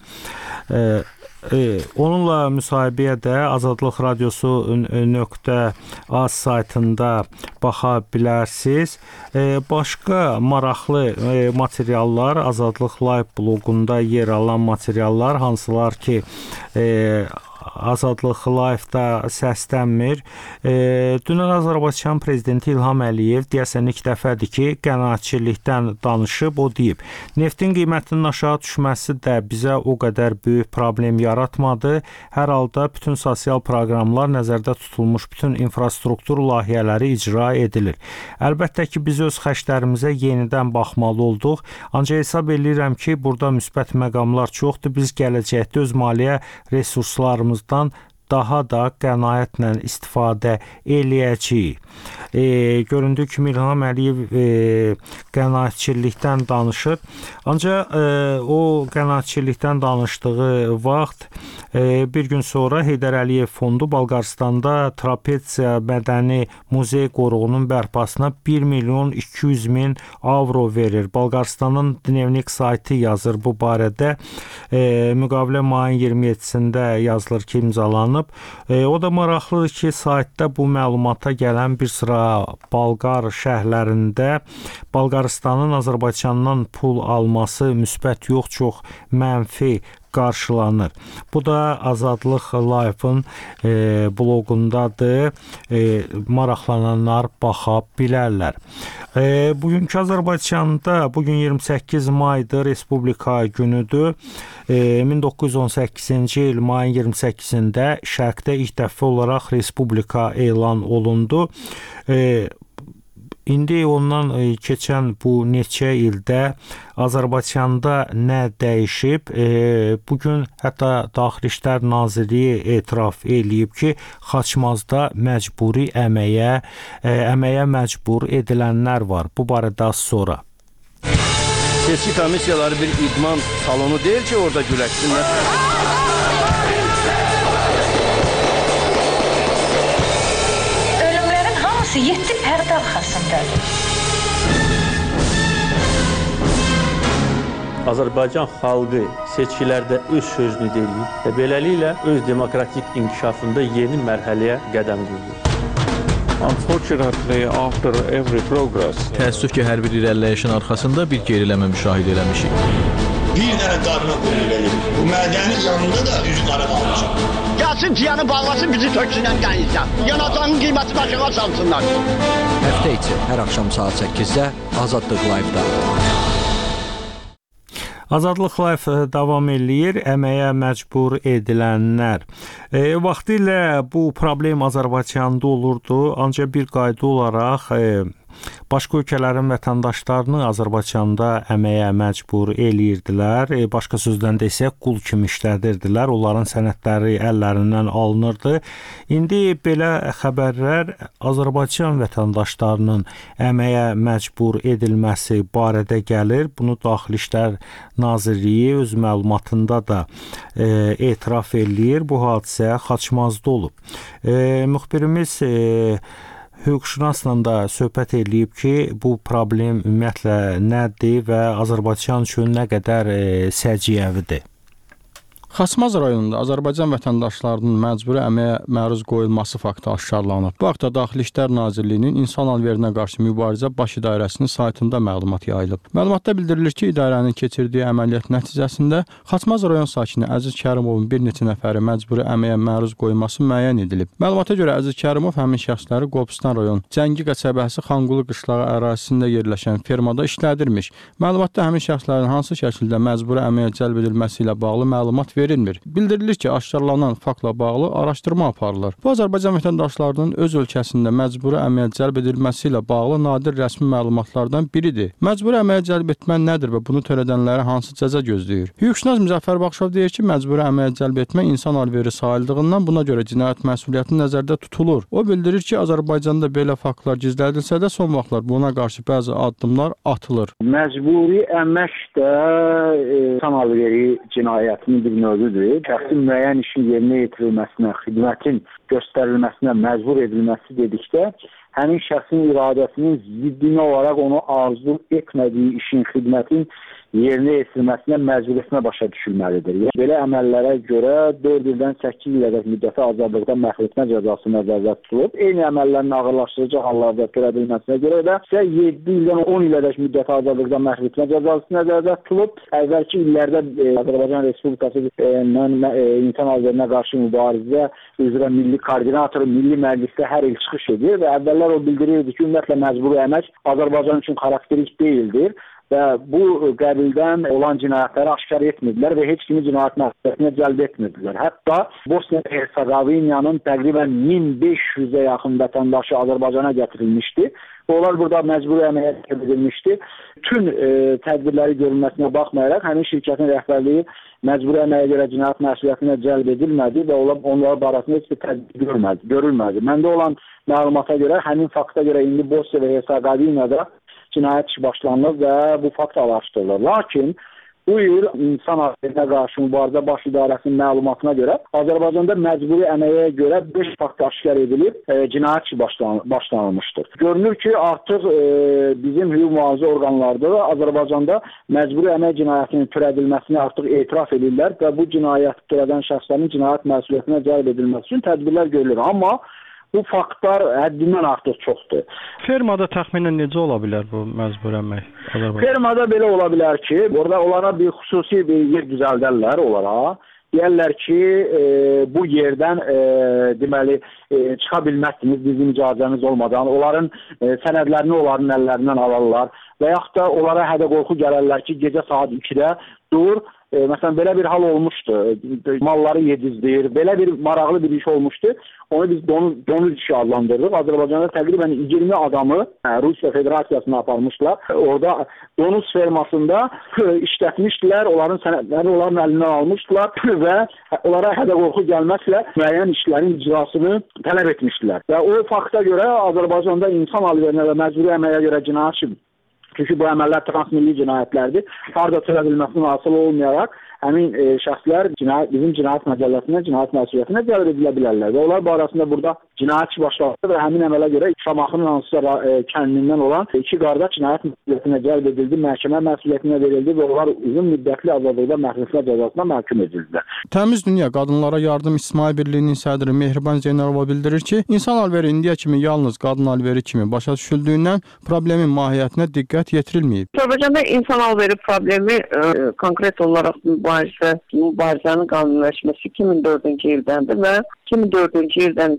Onunla müsahibəyə də Azadlıq Radiosu .az saytında baxa bilərsiniz. Başqa maraqlı materiallar Azadlıq Live bloqunda yer alan materiallar, hansılar ki Azadlıq Live-da səslənmir. Dünən Azərbaycan prezidenti İlham Əliyev deyəsən ilk dəfədir ki, qənaətçilikdən danışıb. O deyib, neftin qiymətinin aşağı düşməsi də bizə o qədər böyük problem yaratmadı. Hər halda bütün sosial proqramlar, nəzərdə tutulmuş bütün infrastruktur layihələri icra edilir. Əlbəttə ki, biz öz xərclərimizə yenidən baxmalı olduq. Ancaq hesab edirəm ki, burada müsbət məqamlar çoxdur. Biz gələcəkdə öz maliyyə resurslarımızdan daha da qənaətlə istifadə eləyəcəyik. Göründüyü kimi İlham Əliyev qənaətçilikdən danışır. Ancaq o qənaətçilikdən danışdığı vaxt Bir gün sonra Heydər Əliyev Fondu Bolqarıstanda Trapetsiya Mədəni Muzey qoruğunun bərpasına 1 milyon 200 min avro verir. Bolqarıstanın Dnevnik saytı yazır bu barədə. Müqavilə mayın 27-sində yazılır ki, imzalanıb. O da maraqlıdır ki, saytda bu məlumata gələn bir sıra Bolqar şəhərlərində Bolqarıstanın Azərbaycandan pul alması müsbət yox, çox mənfi qarşılanır. Bu da Azadlıq Live-ın bloqundadır. Maraqlananlar baxa bilərlər. Bugünkü Azərbaycanda, bugün 28 maydır, Respublika günüdür. 1918-ci il mayın 28-də Şərqdə ilk dəfə olaraq Respublika elan olundu. İndi ondan keçən bu neçə ildə Azərbaycanda nə dəyişib? Bugün hətta Daxili İşlər Nazirliyi etiraf eləyib ki, Xaçmazda məcburi əməyə məcbur edilənlər var. Bu barədə az sonra. Seçki komissiyaları bir idman salonu deyil ki, orada güləşsinlər. Ölümlərin hamısı 7 pərdə arxasındadır. Azərbaycan xalqı seçkilərdə öz sözünü deyir və beləliklə öz demokratik inkişafında yeni mərhələyə qədəm qoyur. Unfortunately, after every progress, təəssüf ki, hər bir irəliləyişin arxasında bir geriləmə müşahidə eləmişik. Bir dənə qarına qoyulur. Bu mədənin yanında da üzü qara qalmışam. Gəlsin ciyanı bağlasın, bizi töksünən dənizdən. Yanacağın qiyməti başına salsınlar. Həftə içi hər axşam saat 8-də Azadlıq Live-da. Azadlıq Live davam eləyir. Əməyə məcbur edilənlər. Vaxtilə bu problem Azərbaycanda olurdu. Ancaq bir qayda olaraq başqa ölkələrin vətəndaşlarını Azərbaycanda əməyə məcbur eləyirdilər. Başqa sözlə desək, qul kimi işlədirdilər. Onların sənədləri əllərindən alınırdı. İndi belə xəbərlər Azərbaycan vətəndaşlarının əməyə məcbur edilməsi barədə gəlir. Bunu Daxili İşlər Nazirliyi öz məlumatında da etiraf eləyir. Bu hadisə Xaçmazda olub. Müxbirimiz hüquqşünasla da söhbət eləyib ki, bu problem ümumiyyətlə nədir və Azərbaycan üçün nə qədər səciyyəvidir? Xaçmaz rayonunda Azərbaycan vətəndaşlarının məcburi əməyə məruz qoyulması faktı aşkarlanıb. Bu haqda Daxili İşlər Nazirliyinin İnsan alverinə qarşı mübarizə baş idarəsinin saytında məlumat yayılıb. Məlumatda bildirilir ki, idarənin keçirdiyi əməliyyat nəticəsində Xaçmaz rayon sakini Əziz Kərimovun bir neçə nəfəri məcburi əməyə məruz qoyulması müəyyən edilib. Məlumata görə Əziz Kərimov həmin şəxsləri Qobustan rayon Cəngi qəsəbəsi Xanqulu qışlağı ərazisində yerləşən fermada işlədirmiş. Məlumatda həmin şəxslərin hansı şəkildə məcburi əməyə cəlb edilməsi ilə bağlı məlumat verilmir. Bildirilir ki, aşkarlanan faktla bağlı araşdırma aparılır. Bu, Azərbaycan vətəndaşlarının öz ölkəsində məcburi əməyə cəlb edilməsi ilə bağlı nadir rəsmi məlumatlardan biridir. Məcburi əməyə cəlb etmə nədir və bunu törədənlərə hansı cəza gözləyir? Hüquqşünas Müzəffər Baxşov deyir ki, məcburi əməyə cəlb etmə insan alveri sayıldığından buna görə cinayət məsuliyyəti nəzərdə tutulur. O bildirir ki, Azərbaycanda belə faktlar gizlədilsə də son vaxtlar buna qarşı bəzi addımlar atılır. Məcburi əmək də insan alveri cinayətinin bir növüdür. Şəxsin müəyyən işin yerinə yetirilməsinə, xidmətin göstərilməsinə məcbur edilməsi dedikdə, həmin şəxsin iradəsinin ziddinə olaraq onu arzu etmədiyi işin, xidmətin yerinə yetirilməsinə məcburiyyətinə başa düşülməlidir. Belə əməllərə görə 4 ildən 8 ilədək müddətə azadlıqdan məhrum etmə cəzası nəzərdə tutulub. Eyni əməllərin ağırlaşdırıcı hallarda törədilməsinə görə də 7 ildən 10 ilədək müddətə azadlıqdan məhrum etmə cəzası nəzərdə tutulub. Əvvəlki illərdə Azərbaycan Respublikası insan alverinə qarşı mübarizə üzrə milli koordinatoru Milli Məclisdə hər il çıxış edir və əvvəllər o bildirirdi ki, ümumiyyətlə məcburi əmək Azərbaycan üçün xarakterik deyildir. Və bu qəbildən olan cinayətləri aşkar etmirdilər və heç kimi cinayət məsuliyyətinə cəlb etmirdilər. Hətta Bosniya-Hersegovinyanın təqribən 1500-ə yaxın vətəndaşı Azərbaycana gətirilmişdi. Onlar burada məcburi əməyə edilmişdi. Bütün tədbirləri görülməsinə baxmayaraq, həmin şirkətin rəhbərliyi məcburi əməyə görə cinayət məsuliyyətinə cəlb edilmədi və onlar barəsində heç bir tədbir görülmədi. Məndə olan məlumata görə, həmin fakta görə indi Bosniya və Hersegovinada cinayət işi başlanılır və bu fakt araşdırılır. Lakin Bu il insan haklarına qarşı mübarizə baş idarəsinin məlumatına görə Azərbaycanda məcburi əməyə görə 5 fakt aşkar edilib, cinayət işi başlanılmışdır. Görünür ki, artıq bizim hüquq mühafizə orqanları da Azərbaycanda məcburi əmək cinayətinin törədilməsini artıq etiraf edirlər və bu cinayət törədən şəxslərin cinayət məsuliyyətinə cəlb edilməsi üçün tədbirlər görülür. Amma bu faktlar həddindən artıq çoxdur. Fermada təxminən necə ola bilər bu məcburi əmək? Fermada belə ola bilər ki, orada onlara bir xüsusi bir yer düzəldərlər onlara. Deyərlər ki, bu yerdən deməli çıxa bilməzsiniz bizim icazəmiz olmadan. Onların sənədlərini onların əllərindən alarlar və yaxud da onlara hədə-qorxu gələrlər ki, gecə saat 2-də dur. Məsələn, belə bir hal olmuşdu. Malları yedizdir. Belə bir maraqlı bir iş olmuşdu. Onu biz donuz işi adlandırırıq. Azərbaycanda təqribən 20 adamı Rusiya Federasiyasına aparmışlar. Orada donuz fermasında işlətmişdilər. Onların sənədlərini onların əlindən almışdılar və onlara hədə-qorxu gəlməklə müəyyən işlərin icrasını tələb etmişdilər. Və o fakta görə Azərbaycanda insan alverinə və məcburi əməyə görə cinayət işi, çünki bu əməllər transmilli cinayətlərdir. Harda törədilməsindən asılı olmayaraq həmin şəxslər bizim cinayət məcəlləsinə, cinayət məsuliyyətinə cəlb edilə bilərlər. Və onlar barəsində burada cinayət işi başlandı və həmin əmələ görə Şamaxının hansısa kəndindən olan 2 qardaş cinayət məsuliyyətinə cəlb edildi, məhkəmə məsuliyyətinə verildi və onlar uzun müddətli azadlıqda məhkumluq cəzasına məhkum edildilər. Təmiz Dünya Qadınlara Yardım İctimai Birliyinin sədri Mehriban Zeynalova bildirir ki, insan alveri indiyə kimi yalnız qadın alveri kimi başa düşüldüyündən problemin mahiyyətinə diqqət yetirilməyib. Azərbaycanda insan alveri problemi konkret olaraq mübarizənin qanunləşməsi 2004-cü ildəndir və 2004-cü ildən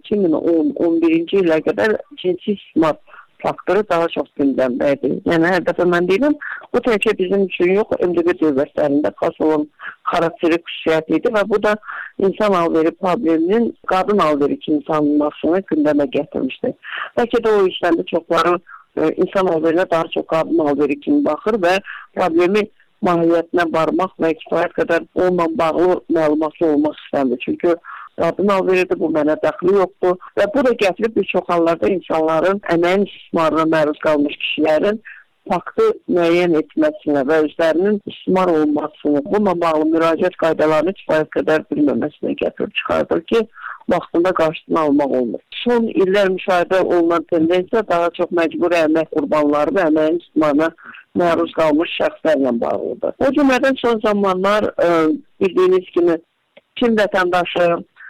2011-ci ilə qədər cinsi istismar faktoru daha çox gündəmdədir. Yəni, hər dəfə mən deyirəm, bu təkcə bizim üçün yox, MDB dövlətlərində xas olan xarakteri xüsusiyyət idi və bu da insan alveri probleminin qadın alveri kimi tanınmasını gündəmə gətirmişdir. Bəlkə də o işlərdə çoxları insan alverinə daha çox qadın alveri kimi baxır və problemi mahiyyətinə varmaq və kifayət qədər onunla bağlı məlumatlı olmaq istəmir. Çünki qadın alveridir, bu mənə dəxli yoxdur və bu da gətirib bir çox hallarda insanların əməyin istismarına məruz qalmış kişilərin faktı müəyyən etməsinə və özlərinin istismar olmasını, bununla bağlı müraciət qaydalarını kifayət qədər bilməməsinə gətirib çıxardır ki, vaxtında qarşısını almaq olmur. Son illər müşahidə olunan tendensiya daha çox məcburi əmək qurbanları və əməyin istismarına məruz qalmış şəxslərlə bağlıdır. O cümlədən son zamanlar bildiyiniz kimi Çin vətəndaşı,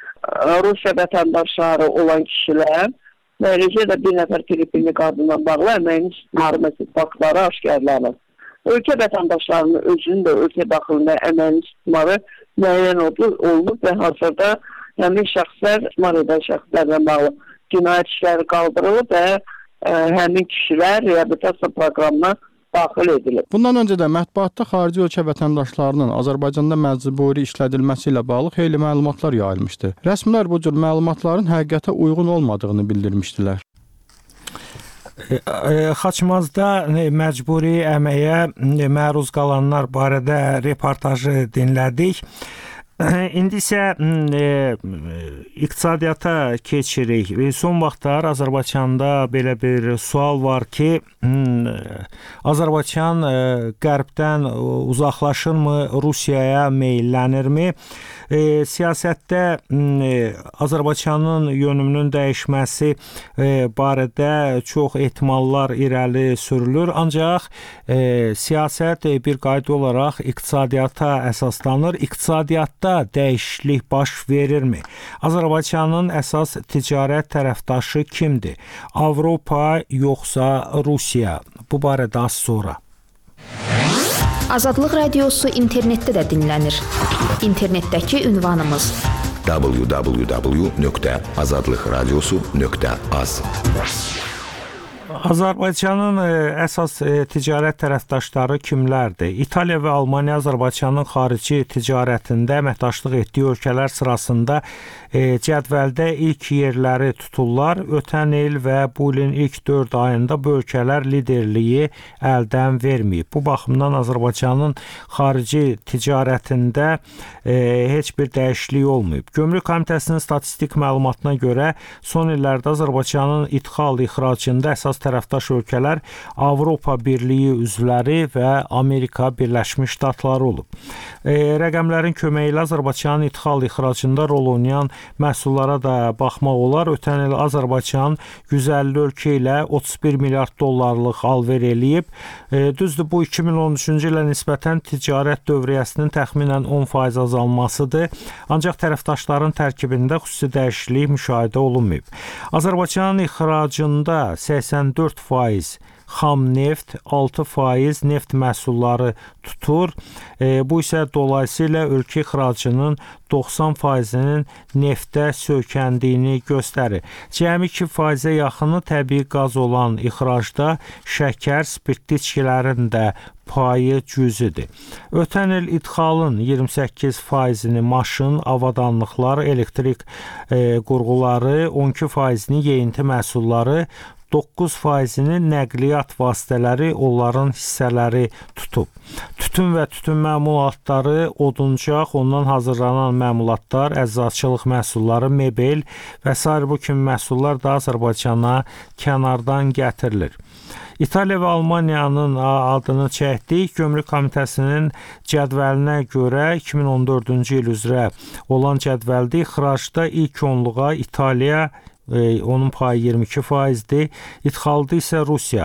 Rusiya vətəndaşları olan kişilər və eləcə də bir nəfər Filipinli qadınla bağlı əməyin istismarı faktları aşkarlanır. Ölkə vətəndaşlarının özünün də ölkə daxilində əməyin istismarı müəyyən olunub və hazırda həmin şəxslər, istismar edən şəxslərlə bağlı cinayət işləri qaldırılıb və həmin kişilər reabilitasiya proqramına daxil edilib. Bundan öncə də mətbuatda xarici ölkə vətəndaşlarının Azərbaycanda məcburi işlədilməsi ilə bağlı xeyli məlumatlar yayılmışdı. Rəsmilər bu cür məlumatların həqiqətə uyğun olmadığını bildirmişdilər. Xaçmazda məcburi əməyə məruz qalanlar barədə reportajı dinlədik. İndi isə iqtisadiyyata keçirik. Son vaxtlar Azərbaycanda belə bir sual var ki, Azərbaycan qərbdən uzaqlaşırmı, Rusiyaya meyllənirmi? Siyasətdə Azərbaycanın yönümünün dəyişməsi barədə çox ehtimallar irəli sürülür, ancaq siyasət bir qayda olaraq iqtisadiyyata əsaslanır. İqtisadiyyatda dəyişiklik baş verirmi? Azərbaycanın əsas ticarət tərəfdaşı kimdir? Avropa yoxsa Rusiya? Bu barədə az sonra. Azadlıq Radiosu internetdə də dinlənir. İnternetdəki ünvanımız www.azadlıqradiosu.az. Azərbaycanın əsas ticarət tərəfdaşları kimlərdir? İtaliya və Almaniya Azərbaycanın xarici ticarətində əməkdaşlıq etdiyi ölkələr sırasında cədvəldə ilk yerləri tuturlar. Ötən il və bu ilin ilk 4 ayında bu ölkələr liderliyi əldən verməyib. Bu baxımdan Azərbaycanın xarici ticarətində heç bir dəyişiklik olmayıb. Gömrük Komitəsinin statistik məlumatına görə son illərdə Azərbaycanın ixracında əsas tərəfdaş ölkələr Avropa Birliyi üzvləri və Amerika Birləşmiş Ştatları olub. Rəqəmlərin köməyi ilə Azərbaycanın ixal ixracında rol oynayan məhsullara da baxmaq olar. Ötən il Azərbaycan 150 ölkə ilə 31 milyard dollarlıq alver eləyib. Düzdür, bu 2013-cü ilə nisbətən ticarət dövriyyəsinin təxminən 10% azalmasıdır. Ancaq tərəfdaşların tərkibində xüsusi dəyişiklik müşahidə olunmayıb. Azərbaycanın ixracında 84% xam neft, 6% neft məhsulları tutur. Bu isə dolayısıyla ölkə ixracının 90%-nin neftə söykəndiyini göstərir. Cəmi 2%-ə yaxını təbii qaz olan ixracda şəkər, spirtli içkilərin də payı cüzidir. Ötən il idxalın 28%-ni maşın, avadanlıqlar, elektrik qurğuları, 12%-ni yeyinti məhsulları, 9%-ni nəqliyyat vasitələri, onların hissələri tutub. Tütün və tütün məmulatları, oduncaq, ondan hazırlanan məmulatlar, əczaçılıq məhsulları, mebel və s. bu kimi məhsullar da Azərbaycana kənardan gətirilir. İtaliya və Almaniyanın adını çəkdik. Gömrük Komitəsinin cədvəlinə görə 2014-cü il üzrə olan cədvəldə ixracda ilk onluğa İtaliya, onun payı 22%-dir. İdxalda isə Rusiya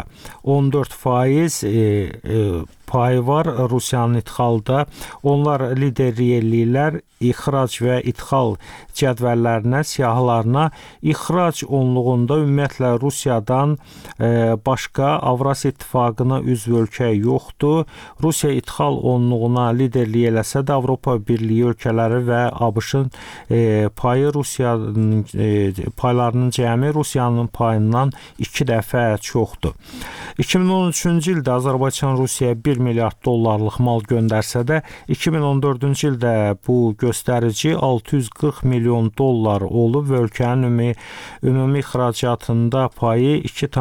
14% payı var Rusiyanın idxalda. Onlar liderlik eləyirlər. İxrac və idxal cədvəllərinə, siyahılarına ixrac onluğunda ümumiyyətlə Rusiyadan başqa Avrasiya İttifaqına üzv ölkə yoxdur. Rusiya idxal onluğuna liderlik eləsə də Avropa Birliyi ölkələri və ABŞ-ın payı Rusiyanın paylarının cəmi Rusiyanın payından 2 dəfə çoxdur. 2013-cü ildə Azərbaycan Rusiyaya 1 milyard dollarlıq mal göndərsə də 2014-cü ildə bu göstərici 640 milyon dollar olub və ölkənin ümumi ixracatında payı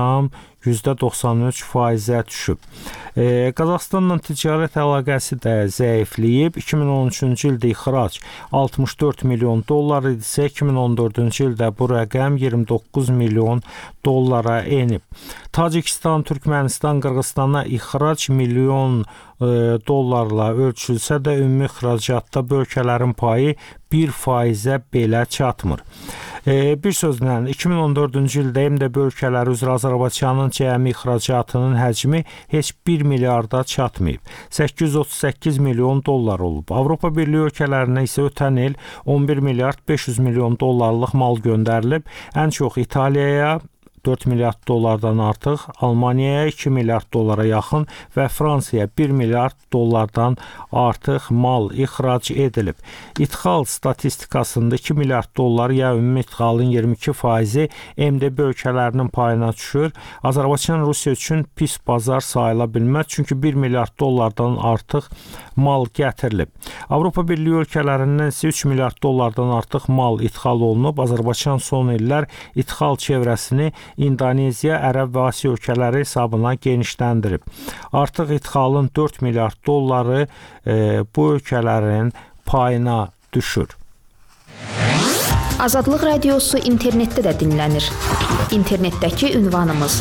2,93%-ə düşüb. Qazaxıstanla ticarət əlaqəsi də zəifləyib. 2013-cü ildə ixrac 64 milyon dollar idisə, 2014-cü ildə bu rəqəm 29 milyon dollara enib. Tacikistan, Türkmənistan, Qırğızstana ixrac milyon dollarla ölçülsə də ümumi ixracatda bu ölkələrin payı 1%-ə belə çatmır. Bir sözlə 2014-cü ildə MDB ölkələri üzrə Azərbaycanın cəmi ixracatının həcmi heç 1 milyarda çatmayıb. 838 milyon dollar olub. Avropa Birliyi ölkələrinə isə ötən il 11 milyard 500 milyon dollarlıq mal göndərilib. Ən çox İtaliyaya 4 milyard dollardan artıq, Almaniyaya 2 milyard dollara yaxın və Fransaya 1 milyard dollardan artıq mal ixrac edilib. İdxal statistikasında 2 milyard dollar ya ümumi idxalın 22%-i MDB ölkələrinin payına düşür. Azərbaycan Rusiya üçün pis bazar sayıla bilməz, çünki 1 milyard dollardan artıq mal gətirilib. Avropa Birliyi ölkələrindən isə 3 milyard dollardan artıq mal idxal olunub. Azərbaycan son illər idxal çevrəsini İndoneziya, Ərəb və Asiya ölkələri hesabına genişləndirib. Artıq idxalın 4 milyard dolları bu ölkələrin payına düşür. Azadlıq Radiosu internetdə də dinlənir. İnternetdəki ünvanımız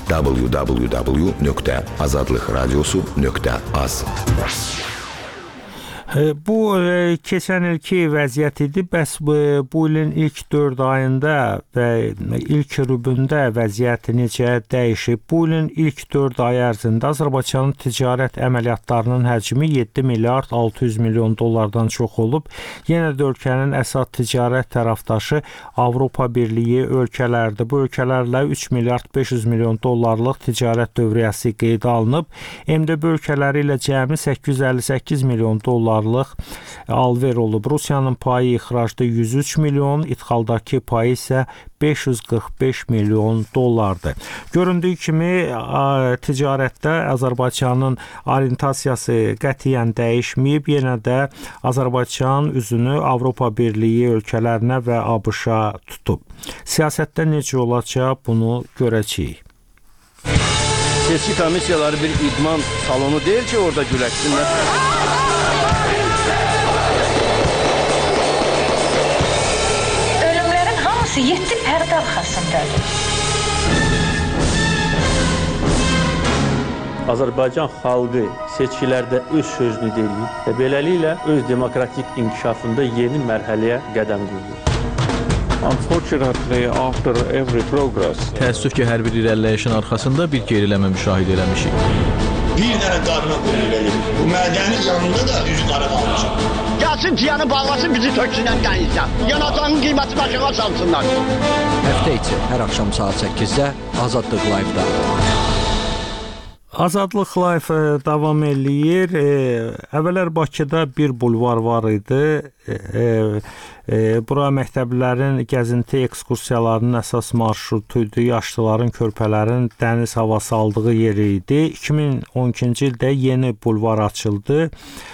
www.azadlıqradiosu.az. Bu keçən ilki vəziyyət idi. Bəs bu ilin ilk 4 ayında və ilk rübündə vəziyyət necə dəyişib? Bu ilin ilk 4 ay ərzində Azərbaycanın ticarət əməliyyatlarının həcmi 7 milyard 600 milyon dollardan çox olub. Yenə də ölkənin əsas ticarət tərəfdaşı Avropa Birliyi ölkələrdir. Bu ölkələrlə 3 milyard 500 milyon dollarlıq ticarət dövriyyəsi qeydə alınıb. MDB ölkələri ilə cəmi 858 milyon dollar alver olub. Rusiyanın payı ixracda 103 milyon, idxaldakı payı isə 545 milyon dollardır. Göründüyü kimi ticarətdə Azərbaycanın orientasiyası qətiyyən dəyişməyib. Yenə də Azərbaycan üzünü Avropa Birliyi ölkələrinə və ABŞ-a tutub. Siyasətdə necə olacaq, bunu görəcəyik. Seçki komissiyaları bir idman salonu deyil ki, orada güləşsinlər. Yetti pərdə arxasındadır. Azərbaycan xalqı seçkilərdə öz sözünü deyir və beləliklə öz demokratik inkişafında yeni mərhələyə qədəm qoyur. Unfortunately, after every progress, Təəssüf ki, hər bir irəliləyişin arxasında bir geriləmə müşahidə eləmişik. Bir dənə qadına qulluq edir. Bu mədənin yanında da üzü qara qalmışam. Gəlsin tiyanı bağlasın, bizi töksünən qəyinsən. Yanacağın qiyməti başına salsınlar. Həftə içi hər axşam saat 8-də Azadlıq Live-da. Azadlıq Live davam eləyir. Əvvəllər Bakıda bir bulvar var idi. Bura məktəblilərin gəzinti ekskursiyalarının əsas marşrutu idi. Yaşlıların, körpələrin dəniz havası aldığı yer idi. 2012-ci ildə yeni bulvar açıldı.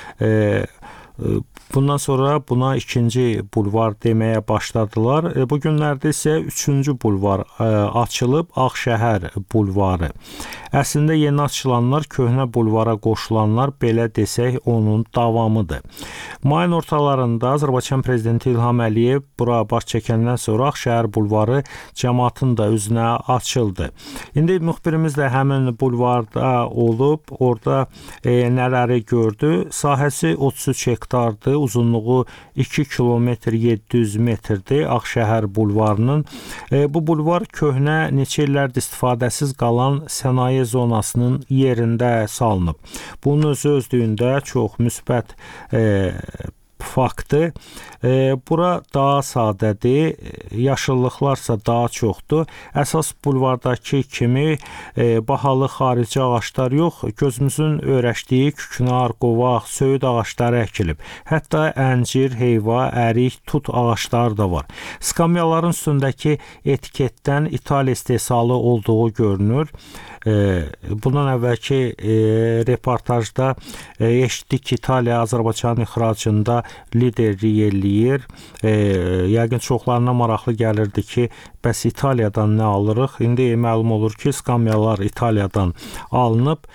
Bundan sonra buna ikinci bulvar deməyə başladılar. Bu günlərdə isə üçüncü bulvar açılıb, Ağşəhər bulvarı. Əslində yeni açılanlar köhnə bulvara qoşulanlar, belə desək, onun davamıdır. Mayın ortalarında Azərbaycan prezidenti İlham Əliyev bura baş çəkəndən sonra Ağşəhər bulvarı cəmaatın da üzünə açıldı. İndi müxbirimiz də həmin bulvarda olub, orada nələri gördü? Sahəsi 33 hektardır, uzunluğu 2 kilometr 700 metrdir Ağşəhər bulvarının. Bu bulvar köhnə neçə illərdir istifadəsiz qalan sənaye zonasının yerində salınıb. Bunun özlüyündə çox müsbət faktı. Bura daha sadədir, yaşıllıqlarsa daha çoxdur. Əsas bulvardakı kimi bahalı xarici ağaclar yox, gözümüzün öyrəşdiyi küknar, qovaq, söyüd ağacları əkilib. Hətta əncir, heyva, ərik, tut ağacları da var. Skamyaların üstündəki etiketdən İtaliya istehsalı olduğu görünür. Bundan əvvəlki reportajda eşitdik ki, İtaliya Azərbaycan ixracında liderlik eləyir. Yəqin çoxlarına maraqlı gəlirdi ki, bəs İtaliyadan nə alırıq? İndi məlum olur ki, skamyalar İtaliyadan alınıb.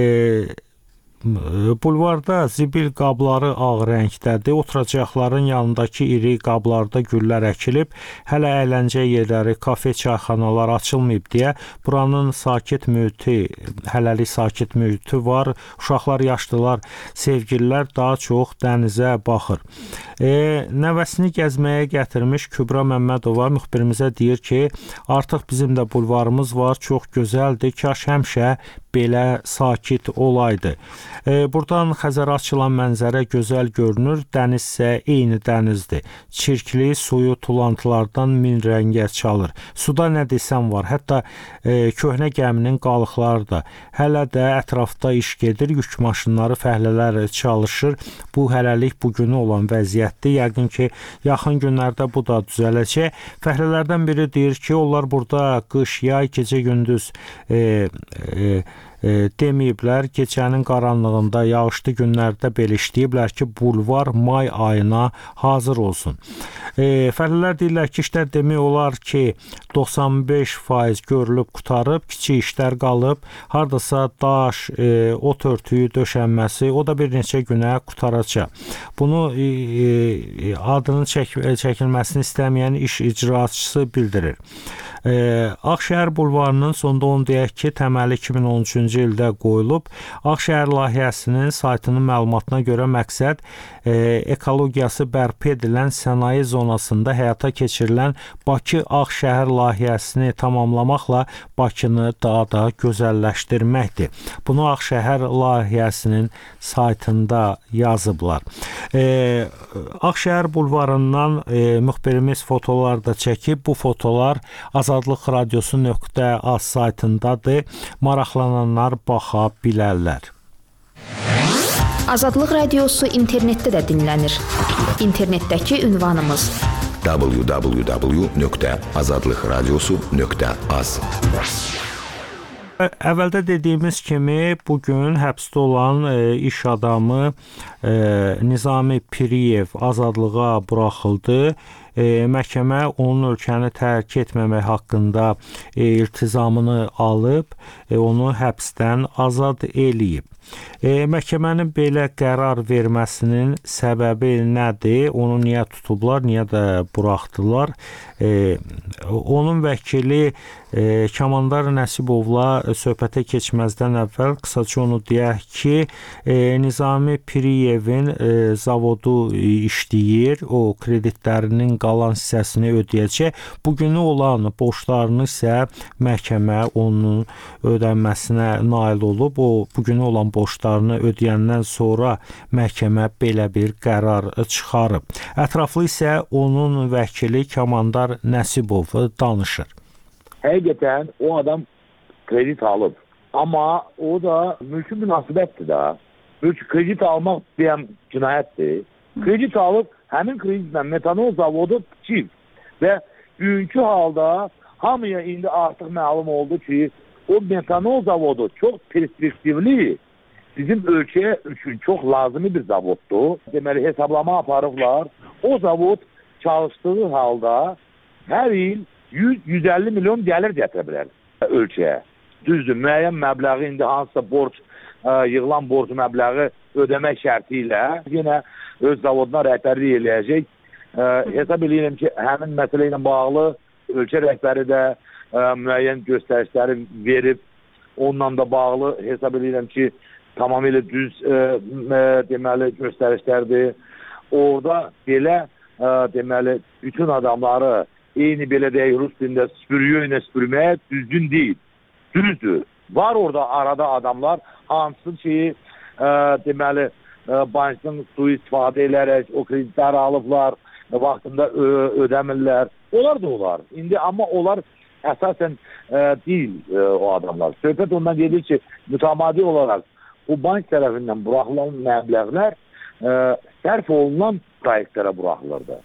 Bulvarda zibil qabları ağ rəngdədir. Oturacaqların yanındakı iri qablarda güllər əkilib. Hələ əyləncə yerləri, kafe, çayxanalar açılmayıb deyə buranın sakit mühiti, hələlik sakit mühiti var. Uşaqlar, yaşlılar, sevgililər daha çox dənizə baxır. Nəvəsini gəzməyə gətirmiş Kübra Məmmədova müxbirimizə deyir ki, artıq bizim də bulvarımız var, çox gözəldir, kaş həmişə belə sakit olaydı. Buradan Xəzərə açılan mənzərə gözəl görünür, dəniz isə eyni dənizdir. Çirkli suyu tulantılardan min rəngə çalır. Suda nə desən var, hətta köhnə gəminin qalıqları da. Hələ də ətrafda iş gedir, yük maşınları, fəhlələr çalışır. Bu hələlik bugünü olan vəziyyətdir. Yəqin ki, yaxın günlərdə bu da düzələcək. Fəhlələrdən biri deyir ki, onlar burada qış, yay, gecə-gündüz deməyiblər, gecənin qaranlığında, yağışlı günlərdə belə işləyiblər ki, bulvar may ayına hazır olsun. Fəhlələr deyirlər ki, işlər demək olar ki, 95% görülüb qutarıb, kiçik işlər qalıb, hardasa daş, ot örtüyü döşənməsi, o da bir neçə günə qutaracaq. Bunu adının çəkilməsini istəməyən iş icraçısı bildirir. Ağşəhər bulvarının sonda onu deyək ki, təməli 2013-cü ildə qoyulub. Ağşəhər layihəsinin saytının məlumatına görə məqsəd ekologiyası bərpa edilən sənaye zonasında həyata keçirilən Bakı-Ağşəhər layihəsini tamamlamaqla Bakını daha da gözəlləşdirməkdir. Bunu Ağşəhər layihəsinin saytında yazıblar. Ağşəhər bulvarından müxbirimiz fotolar da çəkib. Bu fotolar Azadlıq Radiosu.az saytındadır. Maraqlananlar baxa bilərlər. Azadlıq Radiosu internetdə də dinlənir. İnternetdəki ünvanımız www.azadlıqradiosu.az. Əvvəldə dediyimiz kimi bugün həbsdə olan iş adamı Nizami Piriyev azadlığa buraxıldı. məhkəmə onun ölkəni tərk etməmək haqqında iltizamını alıb, onu həbsdən azad eləyib. Məhkəmənin belə qərar verməsinin səbəbi nədir? Onu niyə tutublar, niyə də buraxdılar? Onun vəkili Kamandar Nəsibovla söhbətə keçməzdən əvvəl qısaca onu deyək ki, Nizami Piriyevin zavodu işləyir, o kreditlərinin qalan hissəsini ödəyəcək. Bugünü olan borclarını isə məhkəmə onun ödənməsinə nail olub. O bugünü olan borclarını ödəyəndən sonra məhkəmə belə bir qərar çıxarıb. Ətraflı isə onun vəkili Kamandar Nəsibov danışır. Həqiqətən o adam kredit alıb. Amma o da mülki münasibətdir da. Mülki kredit almaq deyəm cinayətdir. Kredit alıb həmin kreditlə metanol zavodu tikib və bugünkü halda hamıya indi artıq məlum oldu ki, o metanol zavodu çox perspektivli bizim ölkəyə üçün çox lazımi bir zavoddur. Deməli, hesablama aparıblar. O zavod çalışdığı halda hər il 100-150 milyon gəlir gətirə bilər ölkəyə. Düzdür, müəyyən məbləği indi hansısa borc, yığılan borc məbləği ödəmək şərti ilə yenə öz zavoduna rəhbərlik eləyəcək. Hesab edirəm ki, həmin məsələ ilə bağlı ölkə rəhbəri də müəyyən göstərişləri verib, onunla da bağlı hesab edirəm ki, tamamilə düz deməli göstərişlərdir. Orada belə deməli bütün adamları eyni belə deyək Rus dilində süpürüyü ilə süpürməyə düzgün deyil. Düzdür. Var orada arada adamlar hansı ki deməli bankdan sui-istifadə edərək o kreditləri alıblar, vaxtında ödəmirlər. Onlar da olar. İndi amma onlar əsasən deyil o adamlar. Söhbət ondan gedir ki, mütəmadi olaraq bu bank tərəfindən buraxılan məbləğlər sərf olunan proyektlərə buraxılırdı.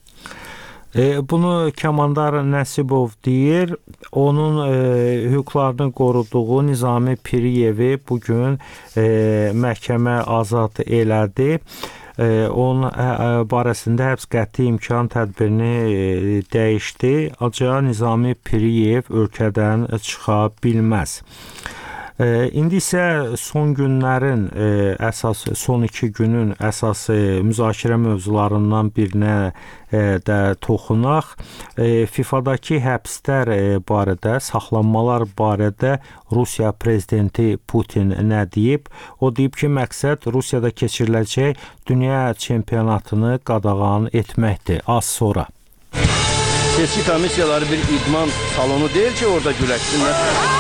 Bunu Kamandar Nəsibov deyir. Onun hüquqlarını qoruduğu Nizami Piriyevi bugün məhkəmə azad elədi. Onun barəsində həbs qəti imkan tədbirini dəyişdi. Ancaq Nizami Piriyev ölkədən çıxa bilməz. İndi isə son günlərin əsas, son 2 günün əsas müzakirə mövzularından birinə də toxunaq. FIFA-dakı həbslər barədə, saxlanmalar barədə Rusiya prezidenti Putin nə deyib? O deyib ki, məqsəd Rusiyada keçiriləcək dünya çempionatını qadağan etməkdir. Az sonra. Seçki komissiyaları bir idman salonu deyil ki, orada güləşsinlər.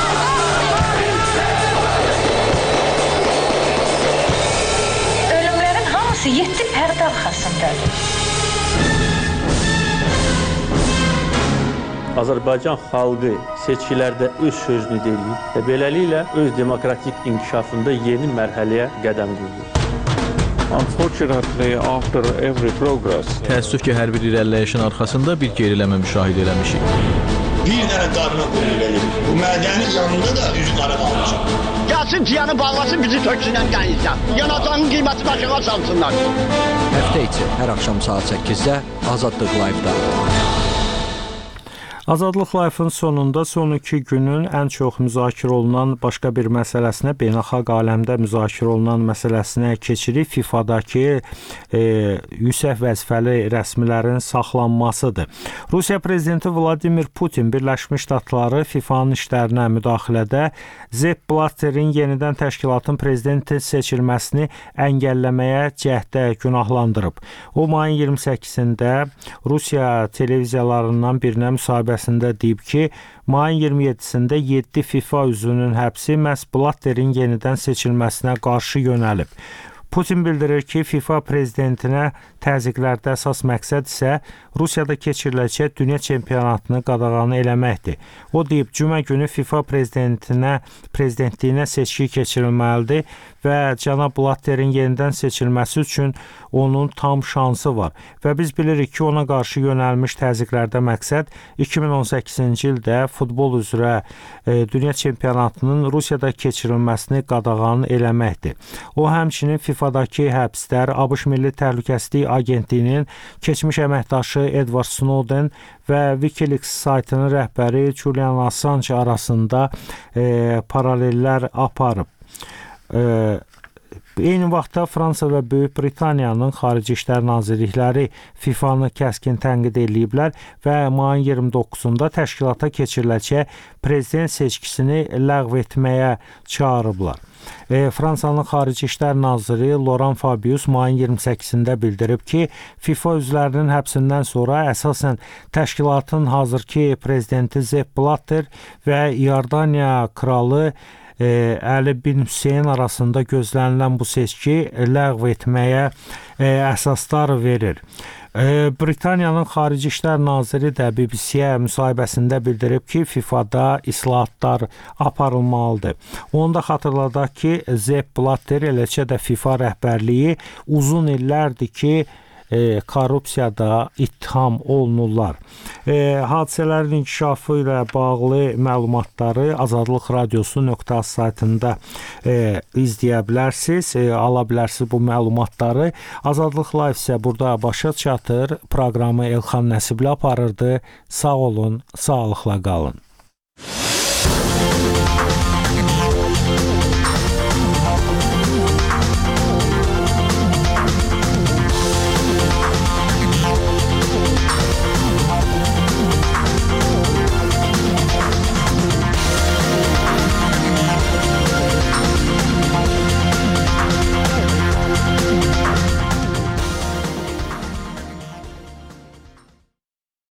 Ölümlərin 7 pərdə arxasındadır. Azərbaycan xalqı seçkilərdə öz sözünü deyir və beləliklə öz demokratik inkişafında yeni mərhələyə qədəm qoyur. Unfortunately, after every progress, təəssüf ki, hər bir irəliləyişin arxasında bir geriləmə müşahidə eləmişik. Bir dənə qarına qoyur eləyir. Bu mədənin yanında da üzün ara qalmışam. Gəlsin ciyanı bağlasın, bizi töksünən qənizdən. Yanacağın qiyməti aşağı salsınlar. Həftə içi hər axşam saat 8-də Azadlıq Live-da. Azadlıq Live-ın sonunda son 2 günün ən çox müzakirə olunan başqa bir məsələsinə, beynəlxalq aləmdə müzakirə olunan məsələsinə keçirik. FIFA-dakı yüksək vəzifəli rəsmilərin saxlanmasıdır. Rusiya prezidenti Vladimir Putin Birləşmiş Ştatları FIFA-nın işlərinə müdaxilədə Sepp Blatterin yenidən təşkilatın prezidenti seçilməsini əngəlləməyə cəhdə günahlandırıb. O, mayın 28-də Rusiya televiziyalarından birinə müsahibəsində deyib ki, mayın 27-sində 7 FIFA üzvünün həbsi məhz Blatterin yenidən seçilməsinə qarşı yönəlib. Putin bildirir ki, FIFA prezidentinə təzyiqlərdə əsas məqsəd isə Rusiyada keçiriləcək dünya çempionatını qadağan eləməkdir. O deyib, cümə günü FIFA prezidentliyinə seçki keçirilməlidir və cənab Blatterin yenidən seçilməsi üçün onun tam şansı var. Və biz bilirik ki, ona qarşı yönəlmiş təzyiqlərdə məqsəd 2018-ci ildə futbol üzrə dünya çempionatının Rusiyada keçirilməsini qadağan eləməkdir. O həmçinin FIFA FIFA-dakı həbslər ABŞ Milli Təhlükəsizlik Agentliyinin keçmiş əməkdaşı Edward Snowden və WikiLeaks saytının rəhbəri Julian Assange arasında paralellər aparıb. Eyni vaxtda Fransa və Böyük Britaniyanın Xarici İşlər Nazirlikləri FIFA-nı kəskin tənqid ediblər və mayın 29-da təşkilata keçiriləcək prezident seçkisini ləğv etməyə çağırıblar. Fransanın Xarici İşlər Naziri Laurent Fabius mayın 28-də bildirib ki, FIFA üzvlərinin həbsindən sonra əsasən təşkilatın hazırki prezidenti Sepp Blatter və İordaniya kralı Əli bin Hüseyn arasında gözlənilən bu seçki ləğv etməyə əsaslar verir. Britaniyanın Xarici İşlər Naziri də BBC-yə müsahibəsində bildirib ki, FIFA-da islahatlar aparılmalıdır. Onu da xatırladaq ki, Sepp Blatter, eləcə də FIFA rəhbərliyi uzun illərdir ki, korrupsiyada ittiham olunurlar. Hadisələrin inkişafı ilə bağlı məlumatları Azadlıq Radiosu.az saytında izləyə bilərsiniz, ala bilərsiniz bu məlumatları. Azadlıq Live isə burada başa çatır. Proqramı Elxan Nəsibli aparırdı. Sağ olun, sağlıqla qalın.